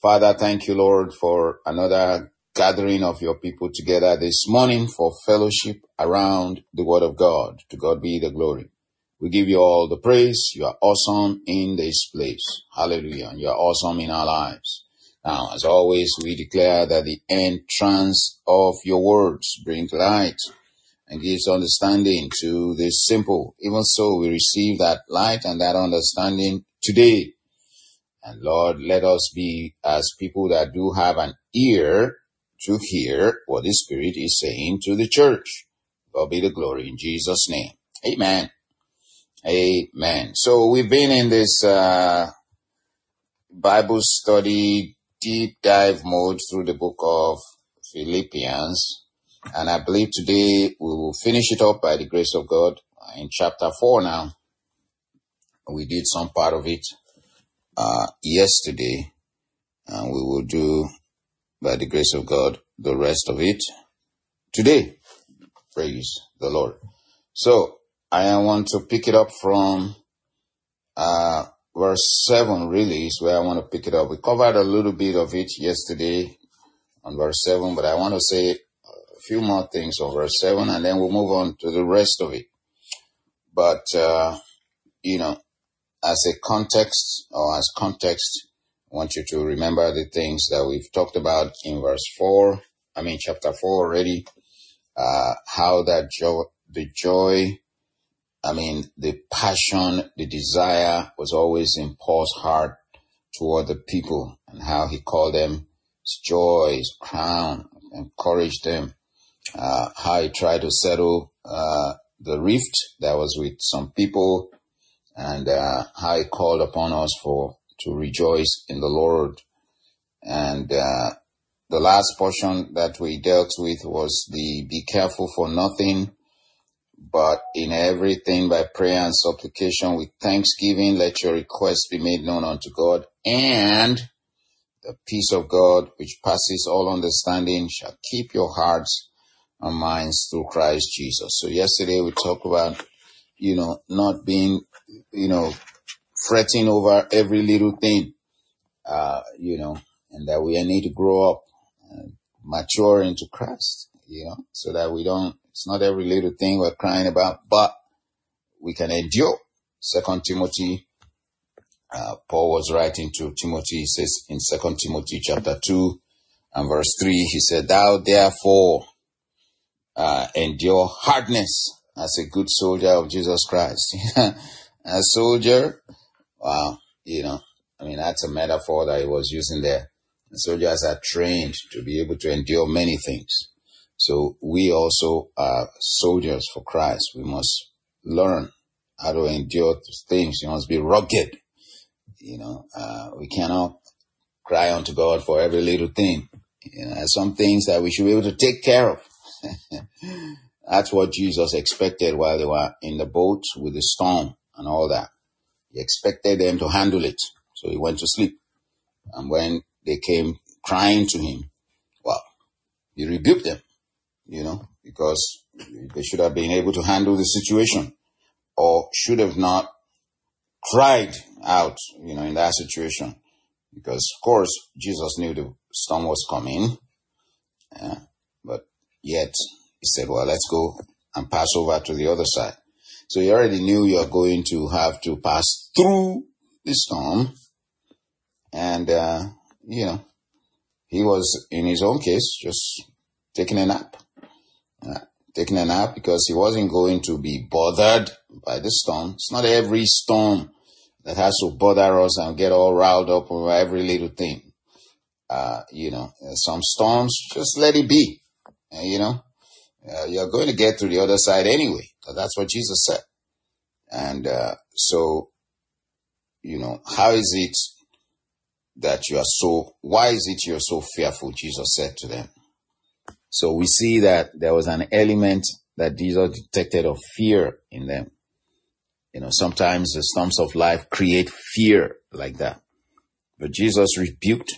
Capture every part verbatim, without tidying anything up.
Father, thank you, Lord, for another gathering of your people together this morning for fellowship around the Word of God. To God be the glory. We give you all the praise. You are awesome in this place. Hallelujah. And you are awesome in our lives. Now, as always, we declare that the entrance of your words brings light and gives understanding to the simple. Even so, we receive that light and that understanding today. And Lord, let us be as people that do have an ear to hear what the Spirit is saying to the church. God be the glory in Jesus' name. Amen. Amen. So we've been in this uh, Bible study deep dive mode through the book of Philippians. And I believe today we will finish it up by the grace of God in chapter four now. We did some part of it uh, yesterday, and we will do, by the grace of God, the rest of it today. Praise the Lord. So I want to pick it up from uh, verse seven, really, is where I want to pick it up. We covered a little bit of it yesterday on verse seven, but I want to say a few more things on verse seven, and then we'll move on to the rest of it. But, uh, you know, as a context, or as context, I want you to remember the things that we've talked about in verse four, I mean, chapter four already, uh, how that joy, the joy, I mean, the passion, the desire was always in Paul's heart toward the people, and how he called them his joy, his crown, encouraged them, uh, how he tried to settle, uh, the rift that was with some people, and, uh, how he called upon us for, to rejoice in the Lord. And, uh, the last portion that we dealt with was the be careful for nothing, but in everything by prayer and supplication with thanksgiving, let your requests be made known unto God, and the peace of God, which passes all understanding, shall keep your hearts and minds through Christ Jesus. So yesterday we talked about, you know, not being, you know, fretting over every little thing, uh, you know, and that we need to grow up and mature into Christ, you know, so that we don't, it's not every little thing we're crying about, but we can endure. Second Timothy, uh, Paul was writing to Timothy, he says in Second Timothy chapter two and verse three, he said, thou therefore uh, endure hardness as a good soldier of Jesus Christ. A soldier, wow, you know, I mean, that's a metaphor that he was using there. The soldiers are trained to be able to endure many things. So we also are soldiers for Christ. We must learn how to endure things. You must be rugged. You know, uh, we cannot cry unto God for every little thing. You know, there's some things that we should be able to take care of. That's what Jesus expected while they were in the boat with the storm and all that. He expected them to handle it. So he went to sleep. And when they came crying to him, well, he rebuked them, you know, because they should have been able to handle the situation, or should have not cried out, you know, in that situation. Because, of course, Jesus knew the storm was coming. Yeah, but yet he said, well, let's go and pass over to the other side. So he already knew you are going to have to pass through the storm. And, uh, you know, he was, in his own case, just taking a nap. Uh, taking a nap because he wasn't going to be bothered by the storm. It's not every storm that has to bother us and get all riled up over every little thing. Uh, you know, some storms, just let it be. Uh, you know, uh, you're going to get to the other side anyway. So that's what Jesus said. And uh, so, you know, how is it that you are so, why is it you're so fearful? Jesus said to them. So we see that there was an element that Jesus detected of fear in them. You know, sometimes the storms of life create fear like that. But Jesus rebuked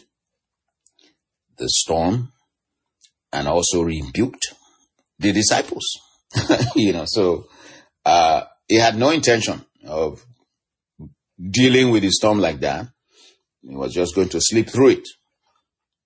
the storm and also rebuked the disciples. You know, so uh, he had no intention of dealing with the storm like that. He was just going to sleep through it.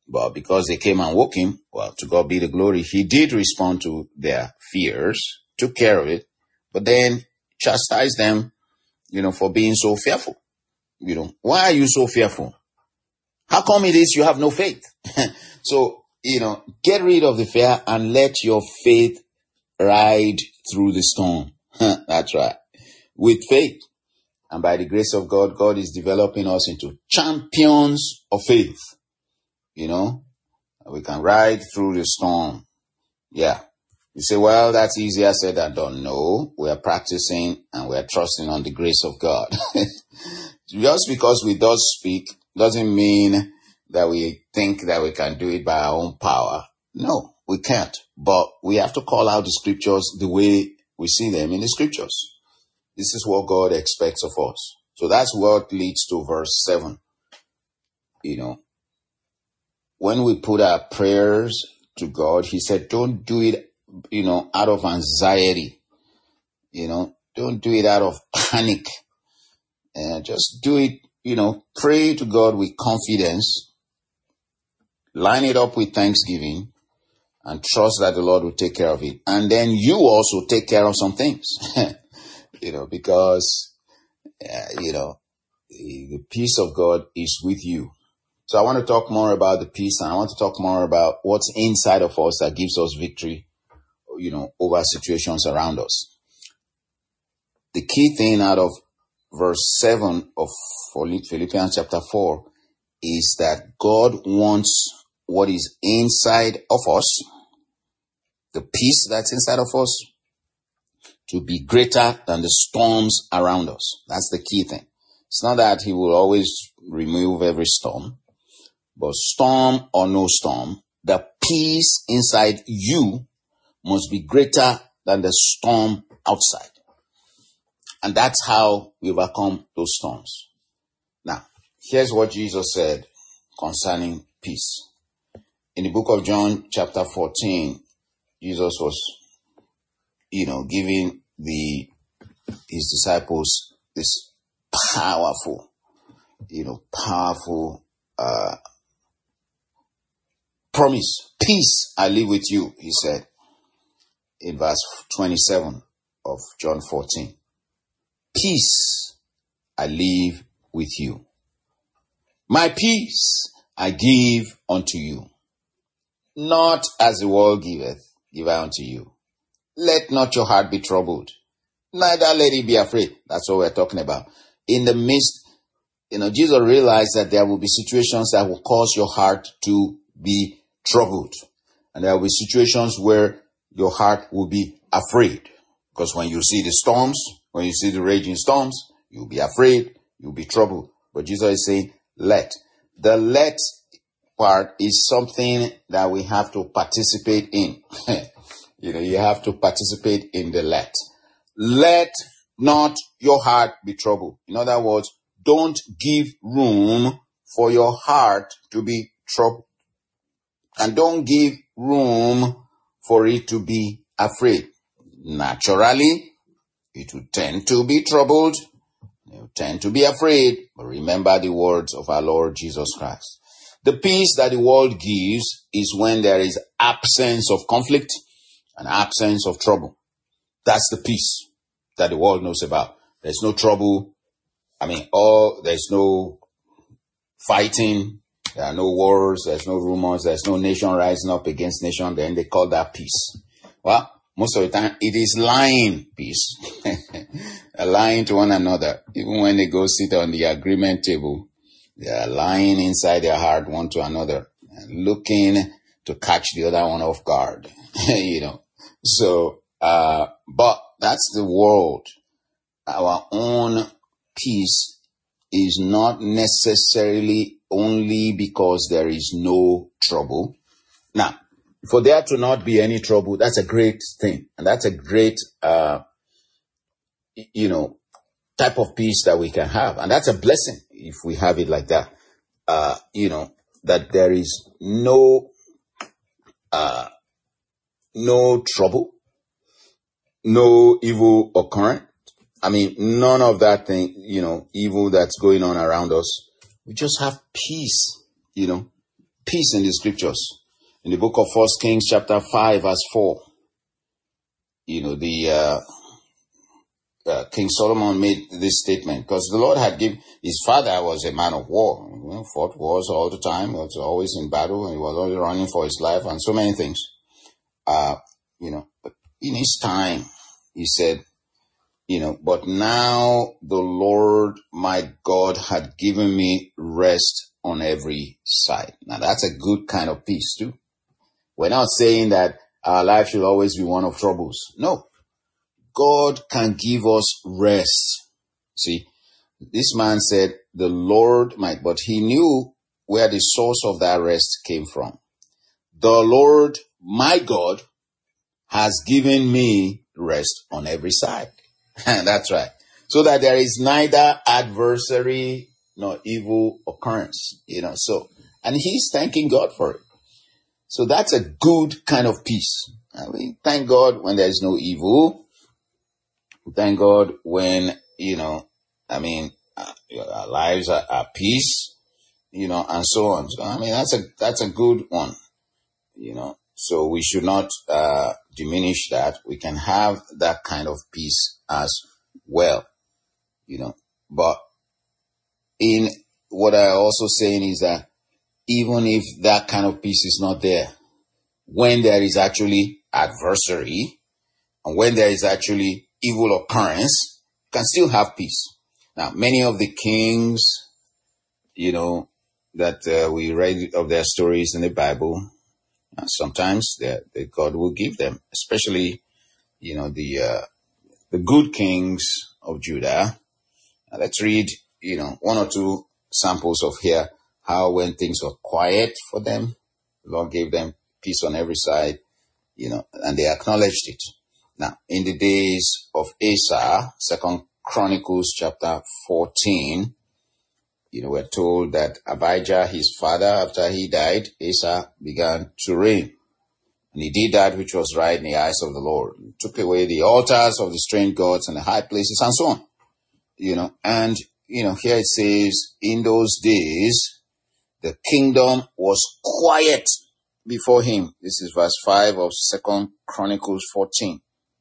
But because they came and woke him, well, to God be the glory, he did respond to their fears, took care of it, but then chastised them, you know, for being so fearful. You know, why are you so fearful? How come it is you have no faith? So, you know, get rid of the fear and let your faith ride through the storm. That's right. With faith. And by the grace of God, God is developing us into champions of faith. You know, we can ride through the storm. Yeah. You say, well, that's easier said than done. No, we are practicing and we are trusting on the grace of God. Just because we do speak doesn't mean that we think that we can do it by our own power. No, we can't. But we have to call out the scriptures the way we see them in the scriptures. This is what God expects of us. So that's what leads to verse seven. You know, when we put our prayers to God, he said, don't do it, you know, out of anxiety. You know, don't do it out of panic. And just do it, you know, pray to God with confidence. Line it up with thanksgiving and trust that the Lord will take care of it. And then you also take care of some things. You know, because, uh, you know, the, the peace of God is with you. So I want to talk more about the peace, and I want to talk more about what's inside of us that gives us victory, you know, over situations around us. The key thing out of verse seven of Philippians chapter four is that God wants what is inside of us, the peace that's inside of us, to be greater than the storms around us. That's the key thing. It's not that he will always remove every storm, but storm or no storm, the peace inside you must be greater than the storm outside. And that's how we overcome those storms. Now, here's what Jesus said concerning peace. In the book of John, chapter fourteen, Jesus was, you know, giving the his disciples this powerful, you know, powerful uh, promise. Peace I leave with you, he said in verse twenty-seven of John fourteen. Peace I leave with you. My peace I give unto you. Not as the world giveth, give I unto you. Let not your heart be troubled, neither let it be afraid. That's what we're talking about. In the midst, you know, Jesus realized that there will be situations that will cause your heart to be troubled. And there will be situations where your heart will be afraid. Because when you see the storms, when you see the raging storms, you'll be afraid, you'll be troubled. But Jesus is saying, let. The let part is something that we have to participate in. You know, you have to participate in the let. Let not your heart be troubled. In other words, don't give room for your heart to be troubled. And don't give room for it to be afraid. Naturally, it will tend to be troubled. It will tend to be afraid. But remember the words of our Lord Jesus Christ. The peace that the world gives is when there is absence of conflict and absence of trouble. That's the peace that the world knows about. There's no trouble. I mean, all there's no fighting. There are no wars. There's no rumors. There's no nation rising up against nation. Then they call that peace. Well, most of the time, it is lying peace. Lying to one another. Even when they go sit on the agreement table, they are lying inside their heart one to another, and looking to catch the other one off guard. You know. So, uh, but that's the world. Our own peace is not necessarily only because there is no trouble. Now, for there to not be any trouble, that's a great thing. And that's a great, uh, you know, type of peace that we can have. And that's a blessing if we have it like that. Uh, you know, that there is no, uh, no trouble, no evil occurring. I mean, none of that thing, you know, evil that's going on around us. We just have peace, you know. peace in the scriptures. In the book of First Kings chapter five verse four, you know, the uh, uh, King Solomon made this statement because the Lord had given, his father was a man of war, you know, fought wars all the time, was always in battle, and he was always running for his life and so many things. Uh, you know, but in his time, he said, you know, but now the Lord my God had given me rest on every side. Now that's a good kind of peace too. We're not saying that our life should always be one of troubles. No. God can give us rest. See, this man said, the Lord might, but he knew where the source of that rest came from. The Lord, my God, has given me rest on every side. That's right. So that there is neither adversary nor evil occurrence, you know, so, and he's thanking God for it. So that's a good kind of peace. I mean, thank God when there's no evil. Thank God when, you know, I mean, uh, our lives are at peace, you know, and so on. So, I mean, that's a, that's a good one, you know, so we should not, uh, diminish that. We can have that kind of peace as well, you know, but in what I also saying is that even if that kind of peace is not there, when there is actually adversary and when there is actually evil occurrence, you can still have peace. Now, many of the kings, you know, that uh, we read of their stories in the Bible, uh, sometimes the God will give them, especially, you know, the uh, the good kings of Judah. Now, let's read, you know, one or two samples of here, how when things were quiet for them, the Lord gave them peace on every side, you know, and they acknowledged it. Now, in the days of Asa, Second Chronicles chapter fourteen, you know, we're told that Abijah, his father, after he died, Asa began to reign. And he did that which was right in the eyes of the Lord. He took away the altars of the strange gods and the high places and so on. You know, and, you know, here it says, in those days, the kingdom was quiet before him. This is verse five of Second Chronicles fourteen.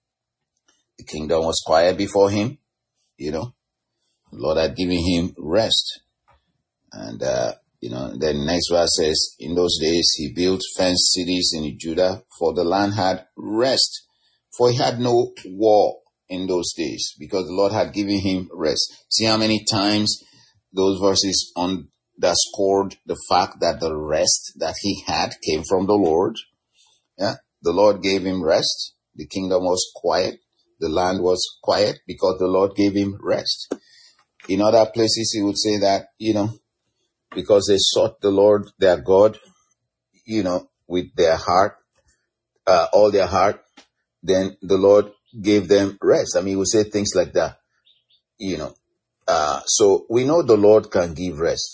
The kingdom was quiet before him, you know. The Lord had given him rest. And, uh, you know, then next verse says, in those days he built fenced cities in Judah, for the land had rest. For he had no war in those days, because the Lord had given him rest. See how many times those verses underscored the fact that the rest that he had came from the Lord. Yeah, the Lord gave him rest. The kingdom was quiet. The land was quiet because the Lord gave him rest. In other places, he would say that, you know, because they sought the Lord, their God, you know, with their heart, uh, all their heart, then the Lord gave them rest. I mean, we say things like that, you know. Uh, so we know the Lord can give rest.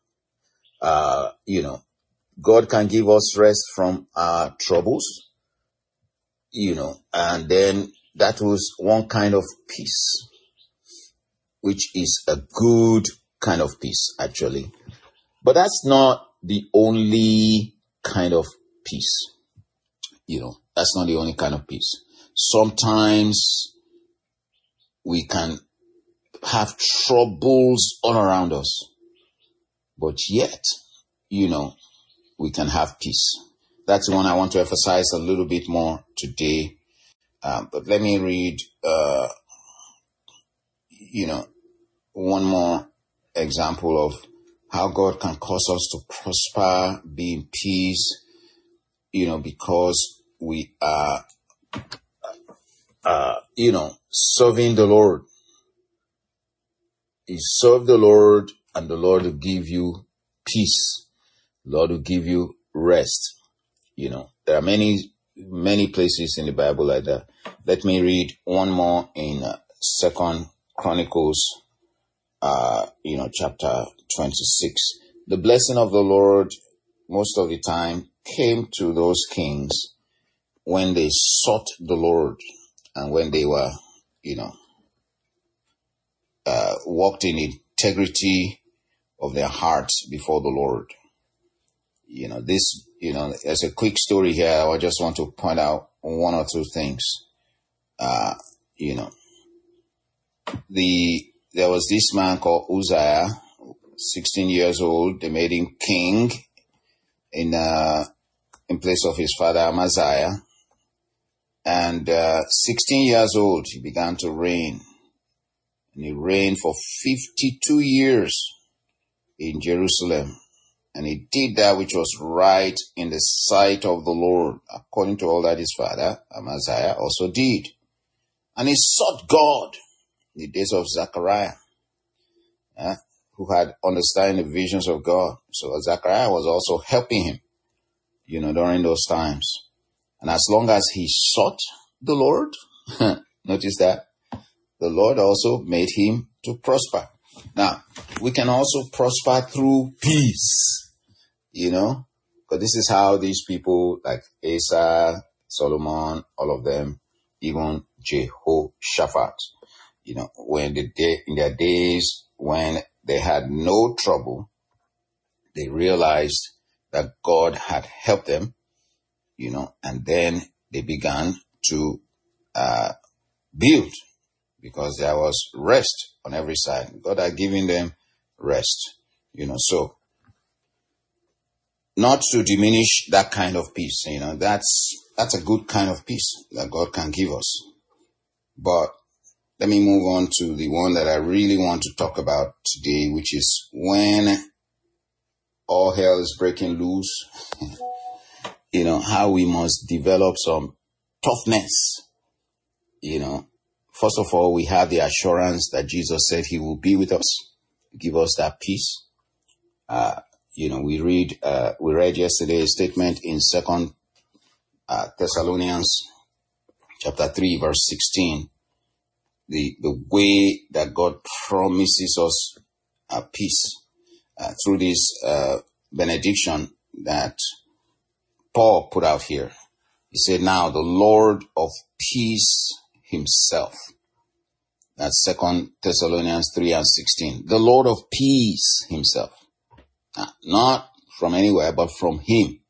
Uh, you know, God can give us rest from our troubles, you know, and then that was one kind of peace, which is a good kind of peace, actually. But that's not the only kind of peace. You know, that's not the only kind of peace. Sometimes we can have troubles all around us, but yet, you know, we can have peace. That's the one I want to emphasize a little bit more today. Um, but let me read, uh, you know, one more example of how God can cause us to prosper, be in peace, you know, because we are, uh, you know, serving the Lord. You serve the Lord and the Lord will give you peace. The Lord will give you rest. You know, there are many, many places in the Bible like that. Let me read one more in uh, Second Chronicles, uh, you know, chapter twenty-six. The blessing of the Lord most of the time came to those kings when they sought the Lord and when they were, you know, uh, walked in integrity of their hearts before the Lord. You know, this, you know, as a quick story here, I just want to point out one or two things. Uh, you know, the, there was this man called Uzziah, sixteen years old. They made him king in, uh, in place of his father Amaziah. And, uh, sixteen years old, he began to reign. And he reigned for fifty-two years in Jerusalem. And he did that which was right in the sight of the Lord, according to all that his father, Amaziah, also did. And he sought God in the days of Zechariah, uh, who had understanding the visions of God. So Zechariah was also helping him, you know, during those times. And as long as he sought the Lord, notice that, the Lord also made him to prosper. Now, we can also prosper through peace, you know, because this is how these people like Asa, Solomon, all of them, even Jehoshaphat, you know, when the day, in their days when they had no trouble, they realized that God had helped them, you know, and then they began to uh, build because there was rest on every side. God had given them rest, you know, so not to diminish that kind of peace, you know, that's, that's a good kind of peace that God can give us. But let me move on to the one that I really want to talk about today, which is when all hell is breaking loose, you know, how we must develop some toughness, you know. First of all, we have the assurance that Jesus said he will be with us, give us that peace. Uh, you know, we read, uh, we read yesterday a statement in Second uh, Thessalonians chapter three, verse sixteen. The, the way that God promises us a peace uh, through this uh, benediction that Paul put out here. He said, now the Lord of peace himself. That's Second Thessalonians three and sixteen. The Lord of peace himself. Now, not from anywhere, but from him.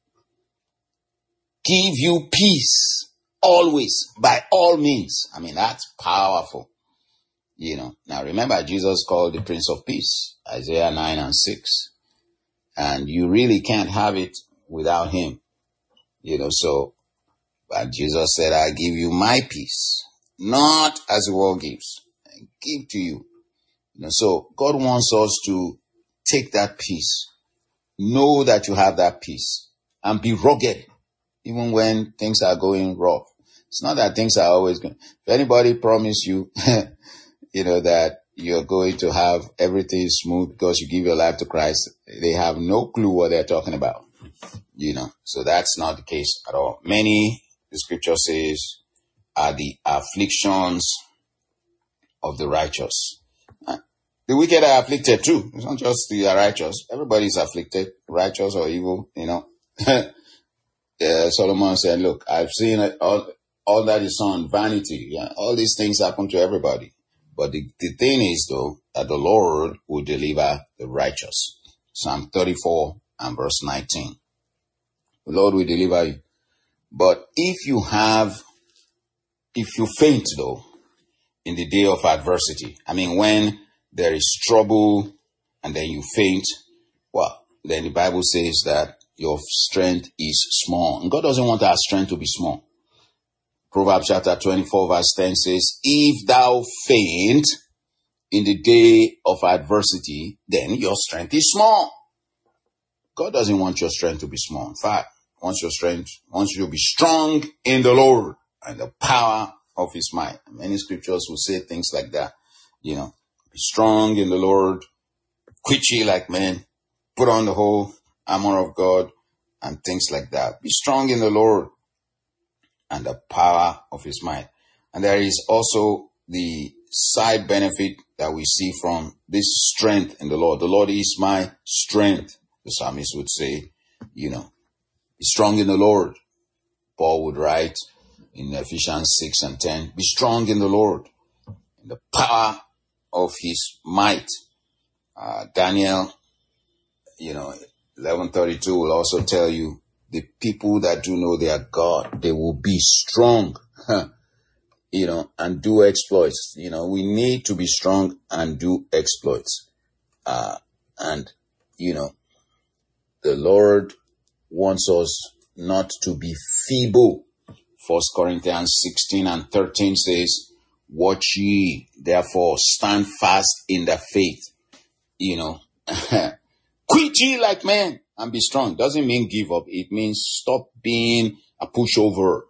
Give you peace always, by all means. I mean, that's powerful. You know, now remember, Jesus called the Prince of Peace, Isaiah nine and six. And you really can't have it without him. You know, so, but Jesus said, I give you my peace, not as the world gives. I give to you. You know, so God wants us to take that peace, know that you have that peace, and be rugged, even when things are going rough. It's not that things are always going. If anybody promise you, you know, that you're going to have everything smooth because you give your life to Christ, they have no clue what they're talking about. You know, so that's not the case at all. Many, the scripture says, are the afflictions of the righteous. The wicked are afflicted too. It's not just the righteous. Everybody's afflicted, righteous or evil, you know. uh, Solomon said, look, I've seen it, all, all that is on vanity. Yeah, all these things happen to everybody. But the, the thing is, though, that the Lord will deliver the righteous. Psalm thirty-four and verse nineteen. The Lord will deliver you. But if you have, if you faint, though, in the day of adversity, I mean, when there is trouble and then you faint, well, then the Bible says that your strength is small. And God doesn't want our strength to be small. Proverbs chapter twenty-four verse ten says, if thou faint in the day of adversity, then your strength is small. God doesn't want your strength to be small. In fact, wants your strength, wants you to be strong in the Lord and the power of his might. Many scriptures will say things like that. You know, be strong in the Lord, quit ye like men, put on the whole armor of God and things like that. Be strong in the Lord and the power of his might. And there is also the side benefit that we see from this strength in the Lord. The Lord is my strength, the psalmist would say, you know, be strong in the Lord. Paul would write in Ephesians six and ten, be strong in the Lord, in the power of his might. Uh, Daniel, you know, eleven thirty-two will also tell you the people that do know their God, they will be strong, you know, and do exploits. You know, we need to be strong and do exploits. Uh, and, you know, the Lord wants us not to be feeble. First Corinthians sixteen and thirteen says, watch ye, therefore stand fast in the faith. You know, quit ye like men and be strong. Doesn't mean give up. It means stop being a pushover.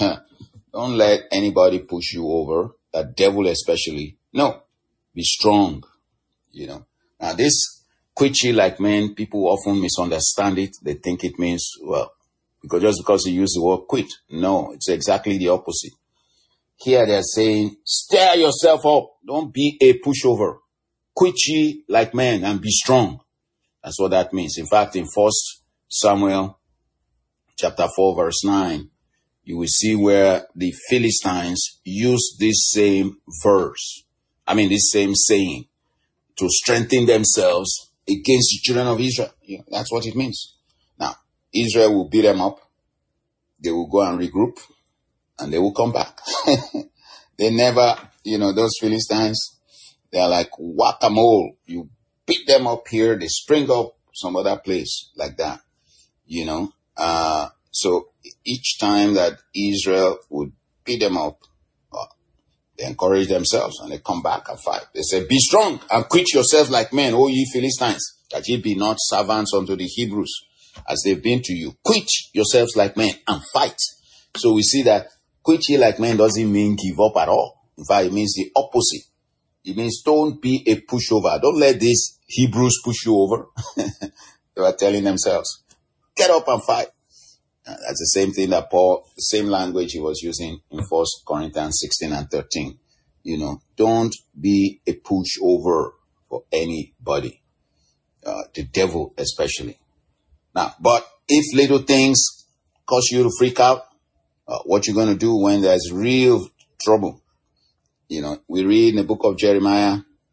Don't let anybody push you over, the devil especially. No, be strong. You know, now this quit ye like men, people often misunderstand it. They think it means, well, because just because you use the word quit. No, it's exactly the opposite. Here they're saying, stir yourself up. Don't be a pushover. Quit ye like men and be strong. That's what that means. In fact, in First Samuel chapter four, verse nine, you will see where the Philistines use this same verse. I mean, this same saying to strengthen themselves against the children of Israel. You know, that's what it means. Now, Israel will beat them up. They will go and regroup and they will come back. They never, you know, those Philistines, they are like whack-a-mole. You beat them up here, they spring up some other place like that, you know. Uh, so each time that Israel would beat them up, uh, they encourage themselves and they come back and fight. They say, be strong and quit yourselves like men, O ye Philistines, that ye be not servants unto the Hebrews, as they've been to you. Quit yourselves like men and fight. So we see that quit ye like men doesn't mean give up at all. In fact, it means the opposite. It means don't be a pushover. Don't let these Hebrews push you over. They were telling themselves, get up and fight. Uh, that's the same thing that Paul, the same language he was using in First Corinthians sixteen and thirteen. You know, don't be a pushover for anybody. Uh, the devil especially. Now, but if little things cause you to freak out, uh, what you're going to do when there's real trouble? You know, we read in the book of Jeremiah,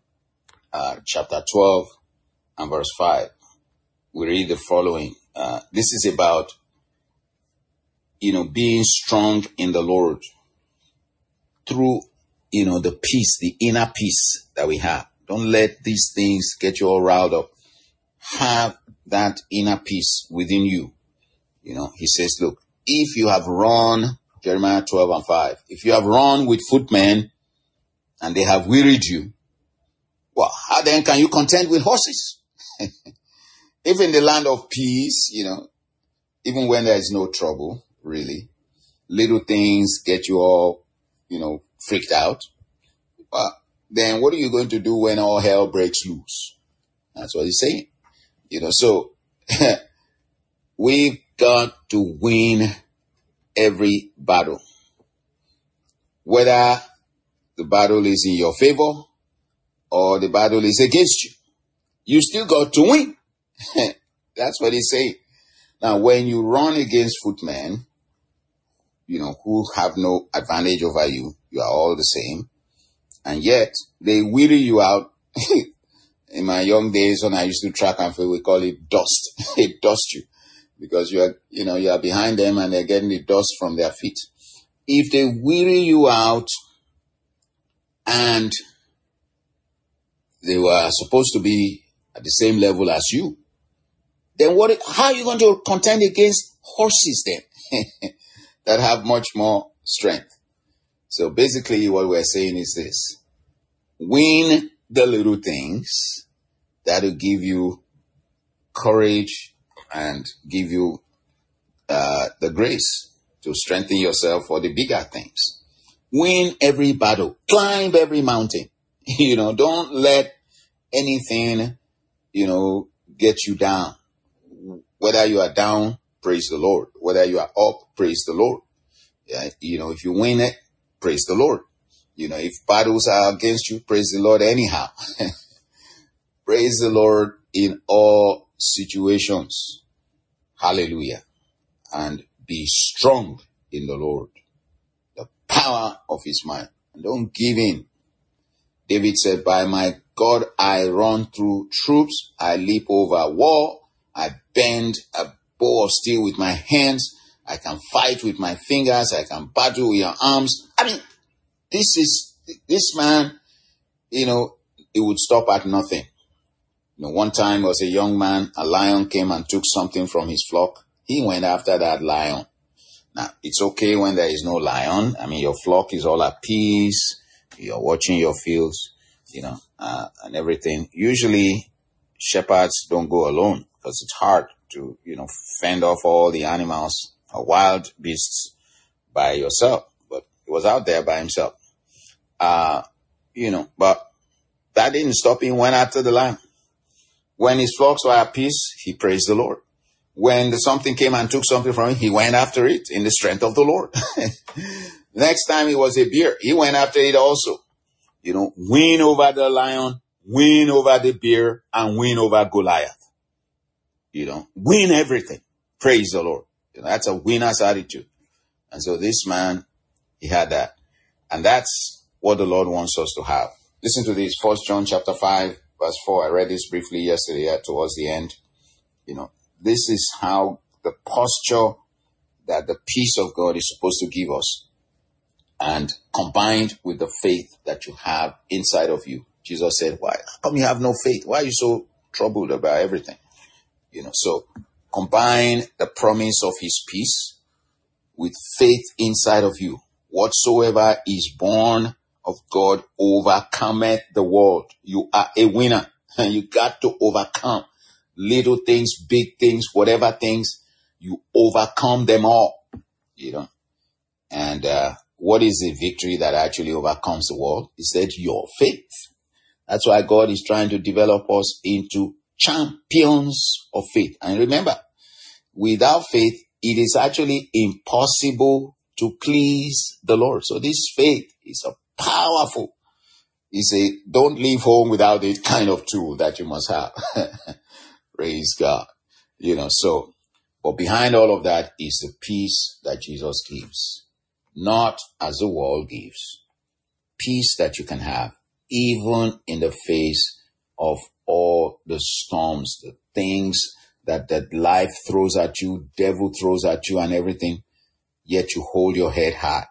uh, chapter twelve and verse five. We read the following. Uh, this is about, you know, being strong in the Lord through, you know, the peace, the inner peace that we have. Don't let these things get you all riled up. Have that inner peace within you. You know, he says, look, if you have run, Jeremiah twelve and five, if you have run with footmen, and they have wearied you, well, how then can you contend with horses? If in the land of peace, you know, even when there is no trouble, really, little things get you all, you know, freaked out, well, then what are you going to do when all hell breaks loose? That's what he's saying. You know, so we've got to win every battle. Whether the battle is in your favor or the battle is against you, you still got to win. That's what he's saying. Now, when you run against footmen, you know, who have no advantage over you, you are all the same, and yet they weary you out. In my young days, when I used to track and field, we call it dust. It dust you because you are, you know, you are behind them and they're getting the dust from their feet. If they weary you out, and they were supposed to be at the same level as you, then what? How are you going to contend against horses then that have much more strength? So basically what we're saying is this: win the little things that will give you courage and give you uh, the grace to strengthen yourself for the bigger things. Win every battle. Climb every mountain. You know, don't let anything, you know, get you down. Whether you are down, praise the Lord. Whether you are up, praise the Lord. Yeah, you know, if you win it, praise the Lord. You know, if battles are against you, praise the Lord anyhow. Praise the Lord in all situations. Hallelujah. And be strong in the Lord. The power of his might. And don't give in. David said, by my God, I run through troops. I leap over war. I bend a bow of steel with my hands. I can fight with my fingers. I can battle with your arms. I mean, this is, this man, you know, he would stop at nothing. You know, one time was a young man, a lion came and took something from his flock. He went after that lion. Now, it's okay when there is no lion. I mean, your flock is all at peace. You're watching your fields, you know, uh, and everything. Usually, shepherds don't go alone because it's hard to, you know, fend off all the animals or wild beasts by yourself. But he was out there by himself. Uh, you know, but that didn't stop him. Went after the lion. When his flocks were at peace, he praised the Lord. When the something came and took something from him, he went after it in the strength of the Lord. Next time it was a bear, he went after it also. You know, win over the lion, win over the bear, and win over Goliath. You know, win everything. Praise the Lord. You know, that's a winner's attitude. And so this man, he had that. And that's what the Lord wants us to have. Listen to this, First John chapter five, verse four. I read this briefly yesterday uh, towards the end. You know, this is how the posture that the peace of God is supposed to give us, and combined with the faith that you have inside of you. Jesus said, why? How come you have no faith? Why are you so troubled about everything? You know, so combine the promise of his peace with faith inside of you. Whatsoever is born of God overcometh the world. You are a winner, and you got to overcome. Little things, big things, whatever things, you overcome them all, you know. And uh, what is the victory that actually overcomes the world? He said, your faith. That's why God is trying to develop us into champions of faith. And remember, without faith, it is actually impossible to please the Lord. So this faith is a powerful, it's a don't leave home without it kind of tool that you must have. Praise God. You know, so, but behind all of that is the peace that Jesus gives, not as the world gives. Peace that you can have, even in the face of all the storms, the things that, that life throws at you, devil throws at you and everything, yet you hold your head high.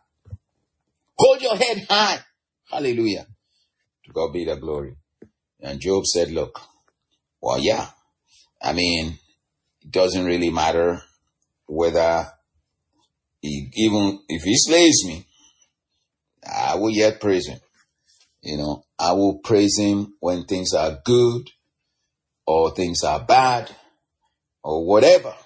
Hold your head high. Hallelujah. To God be the glory. And Job said, look, well, yeah. I mean, it doesn't really matter whether he, even if he slays me, I will yet praise him. You know, I will praise him when things are good or things are bad or whatever.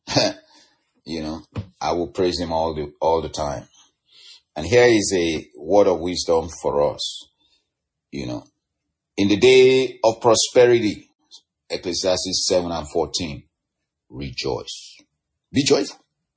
You know, I will praise him all the, all the time. And here is a word of wisdom for us. You know, in the day of prosperity, Ecclesiastes seven and fourteen, rejoice. Be joyful.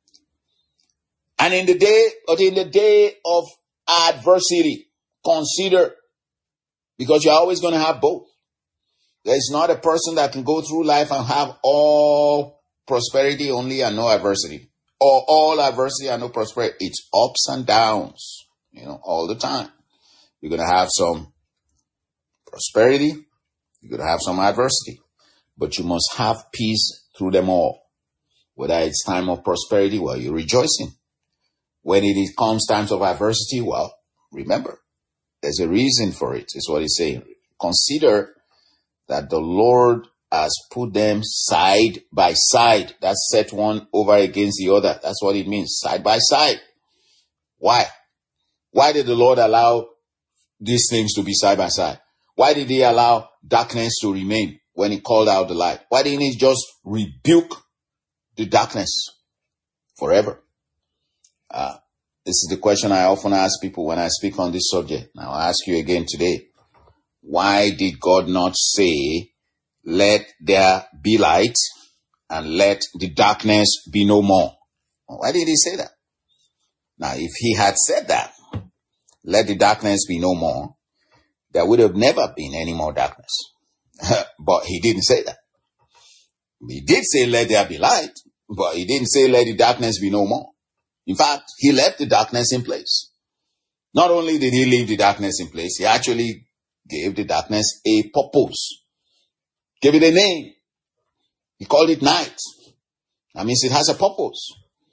And in the day, or in the day of adversity, consider, because you're always going to have both. There's not a person that can go through life and have all prosperity only and no adversity, or all adversity and no prosperity. It's ups and downs, you know, all the time. You're going to have some prosperity. You're going to have some adversity. But you must have peace through them all. Whether it's time of prosperity, well, you're rejoicing. When it comes times of adversity, well, remember, there's a reason for it, is what he's saying. Consider that the Lord has put them side by side. That's set one over against the other. That's what it means, side by side. Why? Why did the Lord allow these things to be side by side? Why did he allow darkness to remain when he called out the light? Why didn't he just rebuke the darkness forever? Uh, this is the question I often ask people when I speak on this subject. Now I'll ask you again today. Why did God not say, let there be light and let the darkness be no more? Why did he say that? Now, if he had said that, let the darkness be no more, there would have never been any more darkness. But he didn't say that. He did say, let there be light, but he didn't say, let the darkness be no more. In fact, he left the darkness in place. Not only did he leave the darkness in place, he actually gave the darkness a purpose. Gave it a name. He called it night. That means it has a purpose.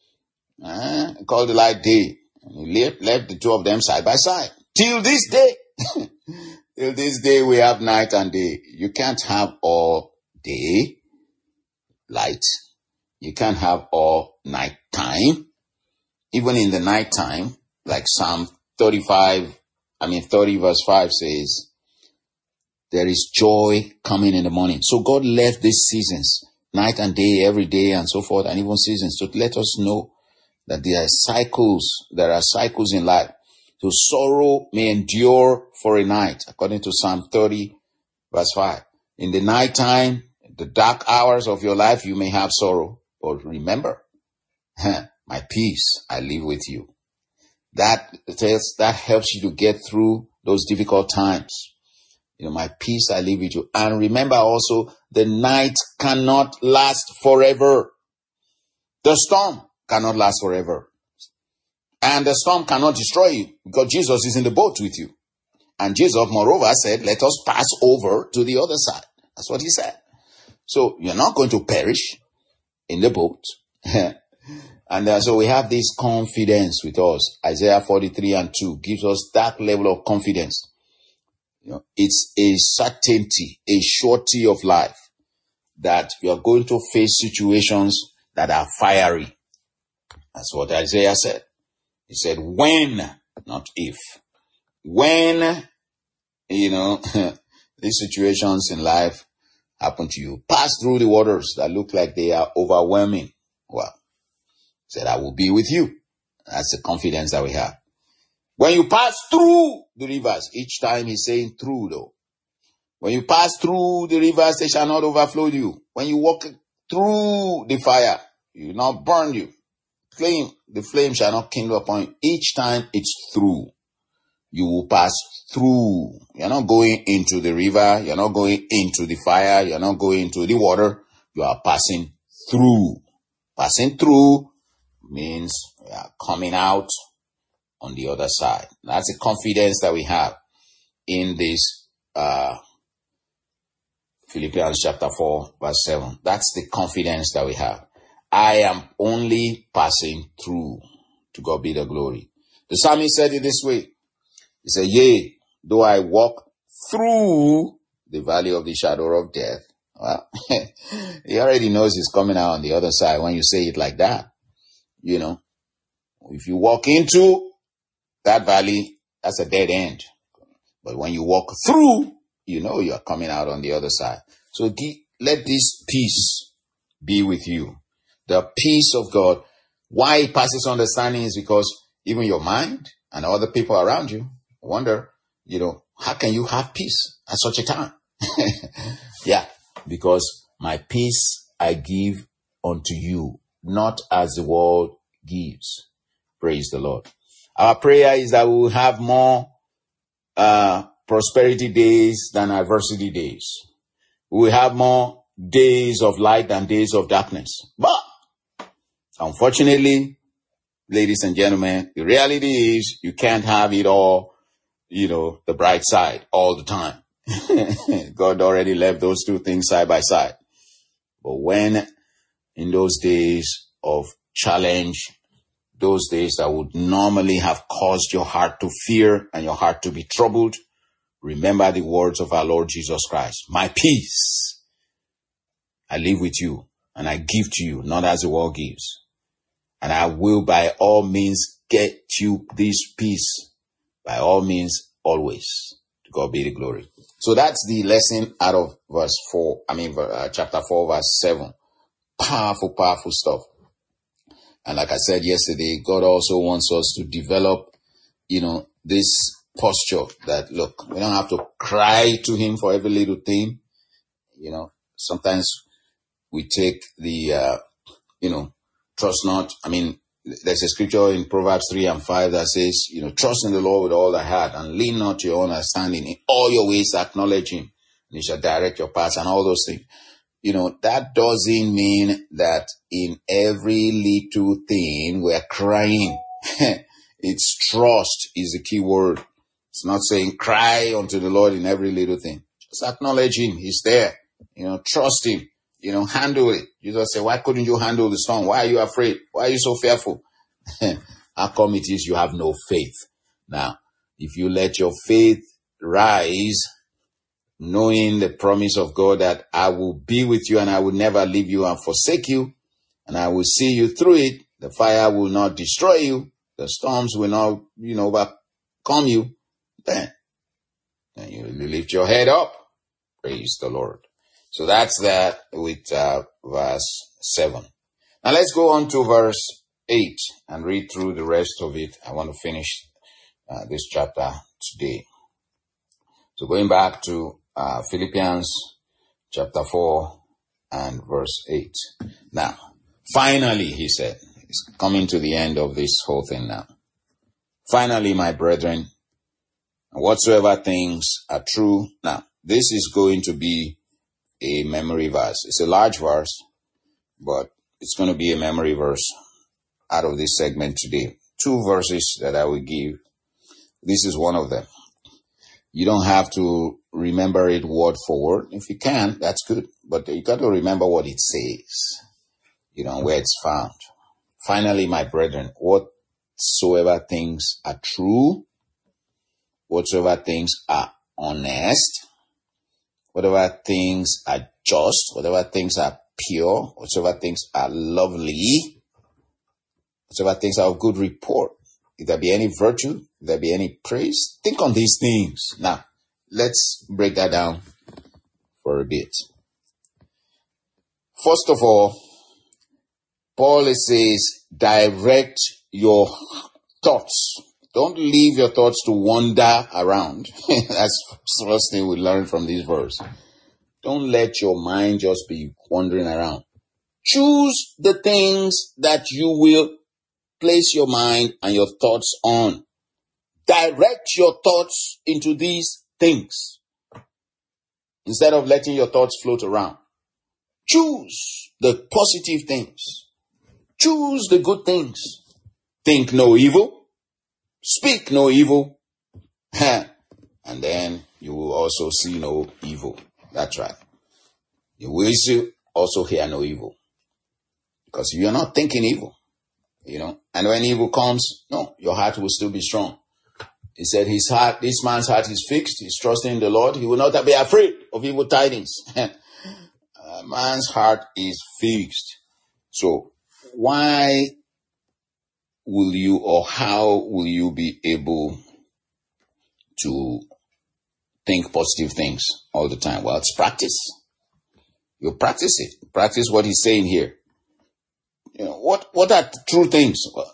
Uh, he called the light day. He left, left the two of them side by side. Till this day. Till this day we have night and day. You can't have all day light. You can't have all night time. Even in the night time, like Psalm thirty-five, I mean thirty verse five says, there is joy coming in the morning. So God left these seasons, night and day, every day and so forth, and even seasons, to let us know that there are cycles, there are cycles in life. So sorrow may endure for a night, according to Psalm thirty verse five. In the night time, the dark hours of your life, you may have sorrow. But remember, my peace I leave with you. That tells, that helps you to get through those difficult times. You know, my peace I leave with you. And remember also, the night cannot last forever. The storm cannot last forever. And the storm cannot destroy you because Jesus is in the boat with you. And Jesus, moreover, said, let us pass over to the other side. That's what he said. So you're not going to perish in the boat. And uh, so we have this confidence with us. Isaiah forty-three and two gives us that level of confidence. You know, it's a certainty, a surety of life that you are going to face situations that are fiery. That's what Isaiah said. He said, when, not if. When, you know, these situations in life happen to you, pass through the waters that look like they are overwhelming. Well, he said, I will be with you. That's the confidence that we have. When you pass through the rivers, each time he's saying through though. When you pass through the rivers, they shall not overflow you. When you walk through the fire, it will not burn you. Flame, the flame shall not kindle upon you. Each time it's through. You will pass through. You're not going into the river. You're not going into the fire. You're not going into the water. You are passing through. Passing through means we are coming out on the other side. That's the confidence that we have in this uh, Philippians chapter four, verse seven. That's the confidence that we have. I am only passing through. To God be the glory. The psalmist said it this way. He said, yea, though I walk through the valley of the shadow of death. Well, he already knows he's coming out on the other side when you say it like that. You know, if you walk into that valley, that's a dead end. But when you walk through, you know you're coming out on the other side. So let this peace be with you. The peace of God. Why it passes understanding is because even your mind and other people around you wonder, you know, how can you have peace at such a time? Yeah, because my peace I give unto you, not as the world gives. Praise the Lord. Our prayer is that we will have more uh, prosperity days than adversity days. We will have more days of light than days of darkness. But unfortunately, ladies and gentlemen, the reality is you can't have it all, you know, the bright side all the time. God already left those two things side by side. But when in those days of challenge, those days that would normally have caused your heart to fear and your heart to be troubled, remember the words of our Lord Jesus Christ. My peace I leave with you and I give to you, not as the world gives. And I will by all means get you this peace. By all means, always. To God be the glory. So that's the lesson out of verse four. I mean, uh, chapter four, verse seven. Powerful, powerful stuff. And like I said yesterday, God also wants us to develop, you know, this posture that, look, we don't have to cry to him for every little thing. You know, sometimes we take the, uh, you know, trust not. I mean, there's a scripture in Proverbs three and five that says, you know, trust in the Lord with all thy heart and lean not to your own understanding. In all your ways acknowledge him and he shall direct your paths and all those things. You know, that doesn't mean that in every little thing we're crying. It's trust is the key word. It's not saying cry unto the Lord in every little thing. Just acknowledge him. He's there. You know, trust him. You know, handle it. Jesus said, why couldn't you handle the storm? Why are you afraid? Why are you so fearful? How come it is you have no faith? Now, if you let your faith rise, knowing the promise of God that I will be with you and I will never leave you and forsake you, and I will see you through it, the fire will not destroy you, the storms will not, you know, overcome you, then, then you lift your head up. Praise the Lord. So that's that with uh, verse seven. Now let's go on to verse eight and read through the rest of it. I want to finish uh, this chapter today. So going back to uh, Philippians chapter four and verse eight. Now, finally, he said, it's coming to the end of this whole thing now. Finally, my brethren, whatsoever things are true. Now, this is going to be a memory verse. It's a large verse, but it's going to be a memory verse out of this segment today. Two verses that I will give. This is one of them. You don't have to remember it word for word. If you can, that's good. But you got to remember what it says, you know, where it's found. Finally, my brethren, whatsoever things are true, whatsoever things are honest, whatever things are just, whatever things are pure, whatsoever things are lovely, whatsoever things are of good report, if there be any virtue, if there be any praise, think on these things. Now, let's break that down for a bit. First of all, Paul says, direct your thoughts. Don't leave your thoughts to wander around. That's the first thing we learn from this verse. Don't let your mind just be wandering around. Choose the things that you will place your mind and your thoughts on. Direct your thoughts into these things instead of letting your thoughts float around. Choose the positive things. Choose the good things. Think no evil. Speak no evil. And then you will also see no evil. That's right. You will also hear no evil. Because you are not thinking evil. You know, and when evil comes, no, your heart will still be strong. He said his heart, this man's heart is fixed. He's trusting in the Lord. He will not be afraid of evil tidings. uh, man's heart is fixed. So why will you or how will you be able to think positive things all the time? Well, it's practice. You practice it. Practice what he's saying here. You know, what, what are true things? Well,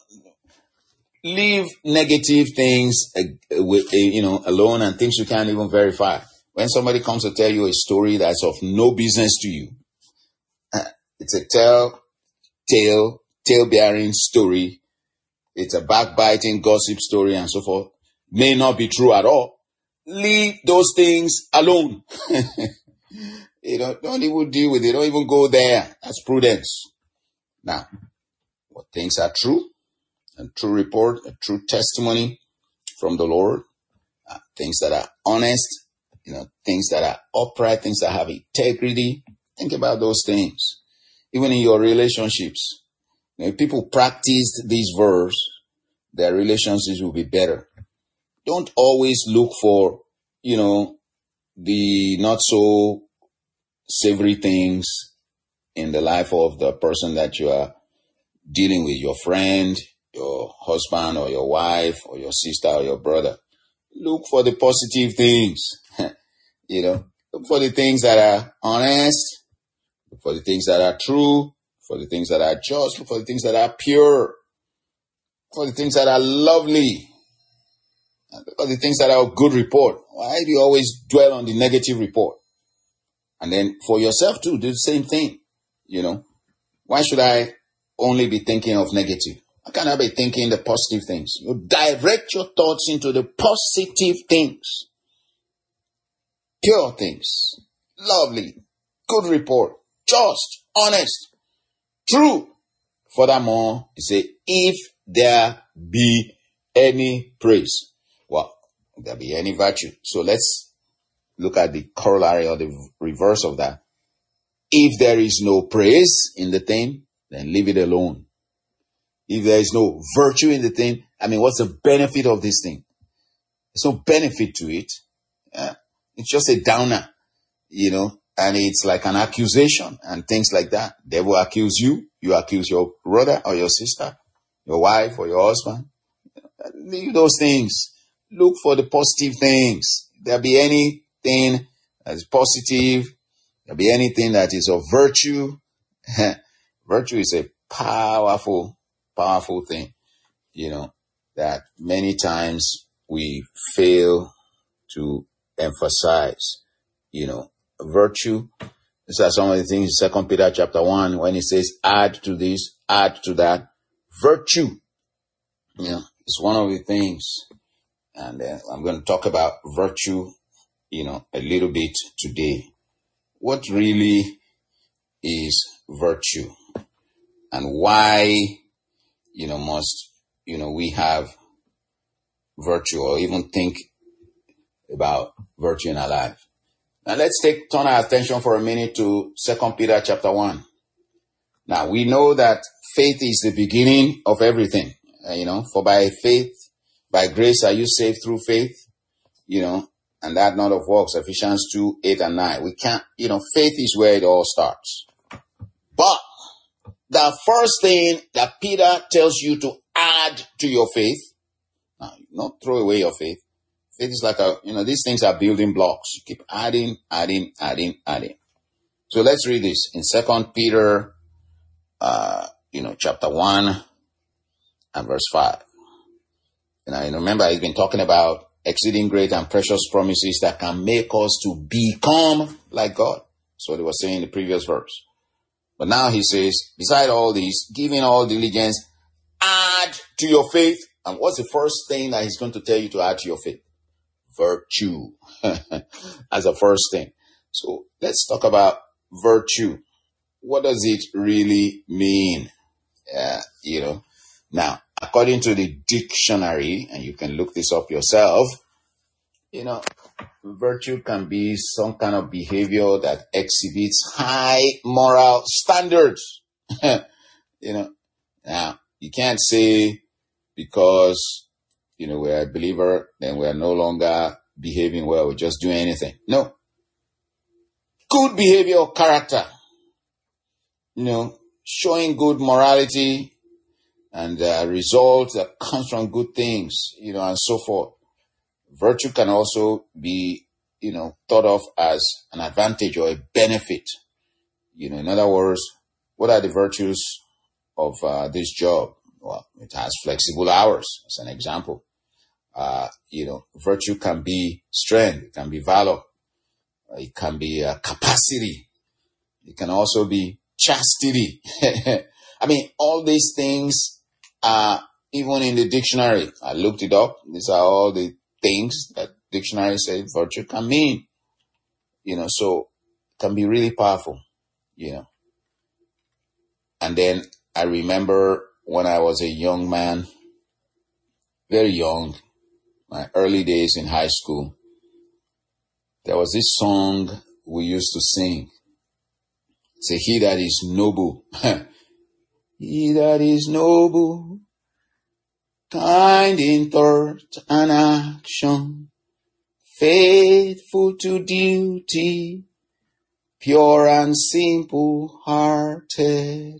leave negative things, uh, with, uh, you know, alone and things you can't even verify. When somebody comes to tell you a story that's of no business to you, uh, it's a tell, tale, tale-bearing story. It's a backbiting gossip story and so forth. May not be true at all. Leave those things alone. You know, don't even deal with it. Don't even go there. That's prudence. Now, what things are true, a true report, a true testimony from the Lord, uh, things that are honest, you know, things that are upright, things that have integrity. Think about those things. Even in your relationships, you know, if people practice this verse, their relationships will be better. Don't always look for, you know, the not so savory things in the life of the person that you are dealing with, your friend, your husband or your wife or your sister or your brother. Look for the positive things, you know, look for the things that are honest, look for the things that are true, for the things that are just, look for the things that are pure, for the things that are lovely, look for the things that are of good report. Why do you always dwell on the negative report? And then for yourself too, do the same thing. You know, why should I only be thinking of negative? Why can't I be thinking the positive things? You direct your thoughts into the positive things, pure things, lovely, good report, just, honest, true. Furthermore, he said, if there be any praise, well, if there be any virtue. So let's look at the corollary or the reverse of that. If there is no praise in the thing, then leave it alone. If there is no virtue in the thing, I mean, what's the benefit of this thing? There's no benefit to it. Yeah. It's just a downer, you know, and it's like an accusation and things like that. They will accuse you. You accuse your brother or your sister, your wife or your husband. Leave those things. Look for the positive things. If there be anything that is positive, there be anything that is of virtue. Virtue is a powerful, powerful thing, you know, that many times we fail to emphasize, you know, virtue. These are some of the things in Second Peter chapter one, when it says, add to this, add to that. Virtue, you know, is one of the things. And uh, I'm going to talk about virtue, you know, a little bit today. What really is virtue, and why, you know, must, you know, we have virtue, or even think about virtue in our life. Now let's take, turn our attention for a minute to Second Peter chapter one. Now we know that faith is the beginning of everything, uh, you know, for by faith, by grace are you saved through faith, you know, and that not of works, Ephesians two, eight and nine. We can't, you know, faith is where it all starts. But the first thing that Peter tells you to add to your faith, now, not throw away your faith. Faith is like a, you know, these things are building blocks. You keep adding, adding, adding, adding. So let's read this in Second Peter, uh, you know, chapter one and verse five. And I remember he's been talking about exceeding great and precious promises that can make us to become like God. That's what he was saying in the previous verse. But now he says, beside all this, giving all diligence, add to your faith. And what's the first thing that he's going to tell you to add to your faith? Virtue. As a first thing. So let's talk about virtue. What does it really mean? Uh, you know, now, according to the dictionary, and you can look this up yourself, you know, virtue can be some kind of behavior that exhibits high moral standards. You know, now you can't say because, you know, we're a believer, then we're no longer behaving well, we're just doing anything. No. Good behavior or character, you know, showing good morality and uh, results that comes from good things, you know, and so forth. Virtue can also be, you know, thought of as an advantage or a benefit. You know, in other words, what are the virtues of uh, this job? Well, it has flexible hours, as an example. Uh, you know, virtue can be strength, it can be valor, it can be uh, capacity, it can also be chastity. I mean, all these things are even in the dictionary. I looked it up. These are all the things that dictionary say virtue can mean. You know, so it can be really powerful, you know. And then I remember when I was a young man, very young, my early days in high school, there was this song we used to sing. Say, he that is noble, he that is noble, kind in thought and action, faithful to duty, pure and simple hearted,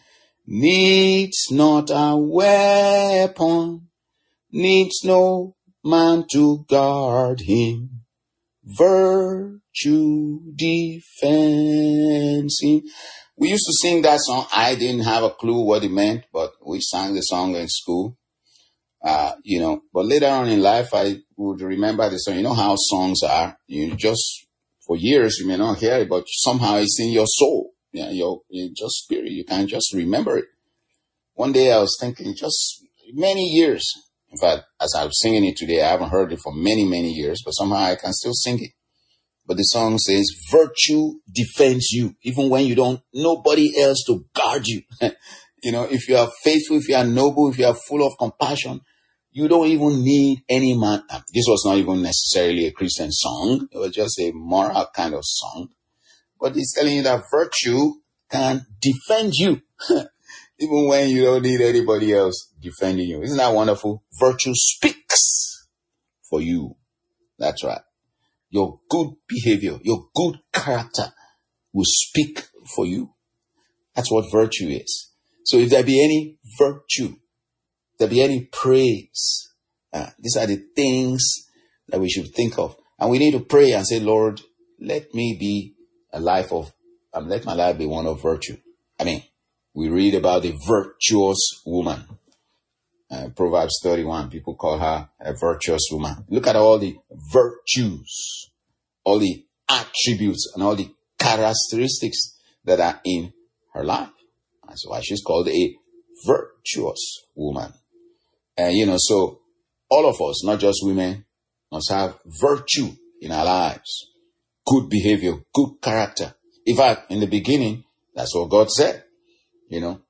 needs not a weapon, needs no man to guard him, virtue defends him. We used to sing that song. I didn't have a clue what it meant, but we sang the song in school. Uh, you know, but later on in life, I would remember the song. You know how songs are. You just, for years, you may not hear it, but somehow it's in your soul. Yeah, your, your just spirit. You can just remember it. One day I was thinking, just many years. In fact, as I'm singing it today, I haven't heard it for many, many years, but somehow I can still sing it. But the song says, virtue defends you, even when you don't, nobody else to guard you. You know, if you are faithful, if you are noble, if you are full of compassion, you don't even need any man. This was not even necessarily a Christian song. It was just a moral kind of song. But it's telling you that virtue can defend you. Even when you don't need anybody else defending you. Isn't that wonderful? Virtue speaks for you. That's right. Your good behavior, your good character will speak for you. That's what virtue is. So if there be any virtue, there be any praise, uh, these are the things that we should think of. And we need to pray and say, Lord, let me be a life of, um, let my life be one of virtue. I mean, we read about the virtuous woman. Uh, Proverbs thirty-one, people call her a virtuous woman. Look at all the virtues, all the attributes, and all the characteristics that are in her life. That's why she's called a virtuous woman. And, you know, so all of us, not just women, must have virtue in our lives. Good behavior, good character. In fact, in the beginning, that's what God said. You know,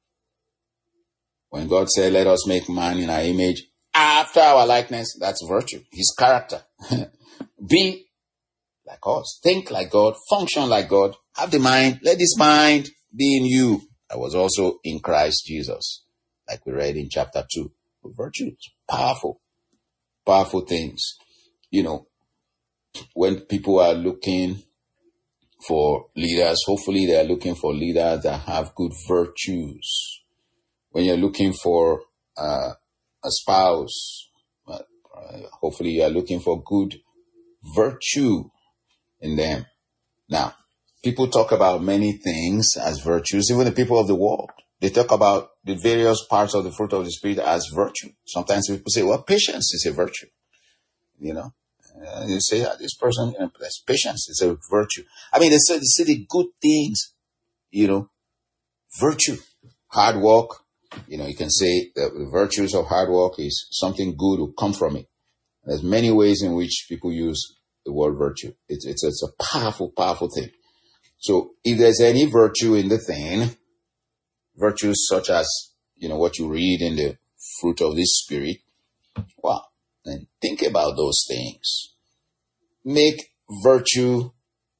when God said, let us make man in our image after our likeness, that's virtue, his character. Be like us, think like God, function like God, have the mind, let this mind be in you. That was also in Christ Jesus, like we read in chapter two. Virtue, powerful, powerful things. You know, when people are looking for leaders, hopefully they are looking for leaders that have good virtues. When you're looking for uh, a spouse, uh, hopefully you are looking for good virtue in them. Now, people talk about many things as virtues, even the people of the world. They talk about the various parts of the fruit of the Spirit as virtue. Sometimes people say, well, patience is a virtue. You know, uh, you say, yeah, this person, you know, patience is a virtue. I mean, they say, they say the good things, you know, virtue, hard work. You know, you can say that the virtues of hard work is something good will come from it. There's many ways in which people use the word virtue. It's, it's, it's a powerful, powerful thing. So if there's any virtue in the thing, virtues such as, you know, what you read in the fruit of the Spirit, wow, then think about those things. Make virtue,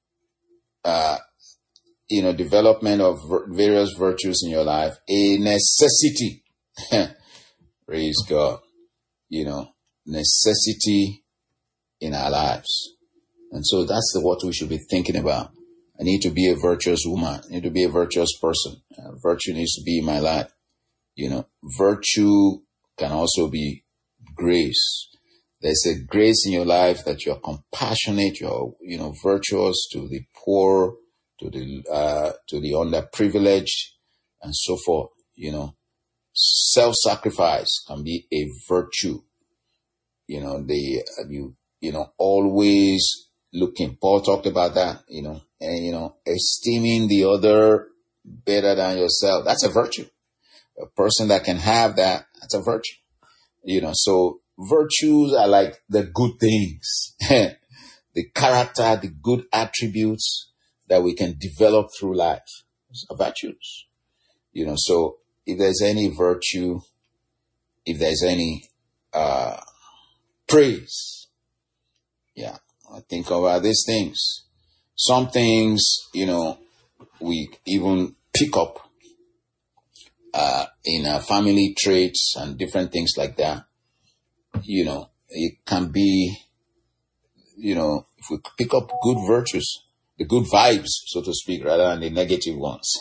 uh, you know, development of various virtues in your life a necessity. Praise God. You know, necessity in our lives. And so that's the, what we should be thinking about. I need to be a virtuous woman. I need to be a virtuous person. Uh, virtue needs to be in my life. You know, virtue can also be grace. There's a grace in your life that you're compassionate, you're, you know, virtuous to the poor, to the, uh, to the underprivileged, and so forth. You know, self-sacrifice can be a virtue. You know, the, you, you know, always looking. Paul talked about that, you know, and, you know, esteeming the other better than yourself. That's a virtue. A person that can have that, that's a virtue. You know, so virtues are like the good things, the character, the good attributes that we can develop through life. Those are virtues. You know, so if there's any virtue, if there's any uh praise, yeah, I think about these things. Some things, you know, we even pick up uh in our family traits and different things like that. You know, it can be, you know, if we pick up good virtues, the good vibes, so to speak, rather than the negative ones.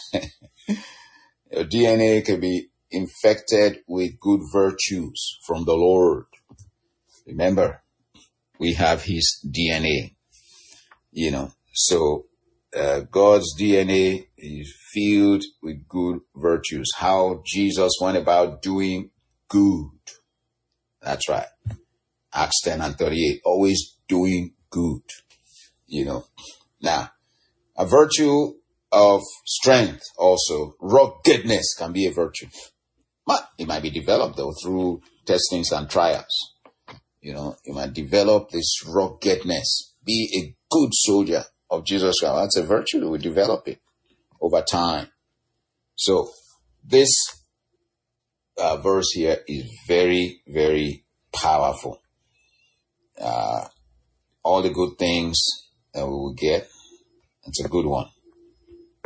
Your D N A can be infected with good virtues from the Lord. Remember, we have his D N A, you know, so uh, God's D N A is filled with good virtues. How Jesus went about doing good. That's right. Acts ten and thirty-eight, always doing good, you know. Now, a virtue of strength also, ruggedness can be a virtue. But it might be developed though through testings and trials. You know, you might develop this ruggedness. Be a good soldier of Jesus Christ. That's a virtue. We develop it over time. So this uh, verse here is very, very powerful. Uh, all the good things that we will get, it's a good one.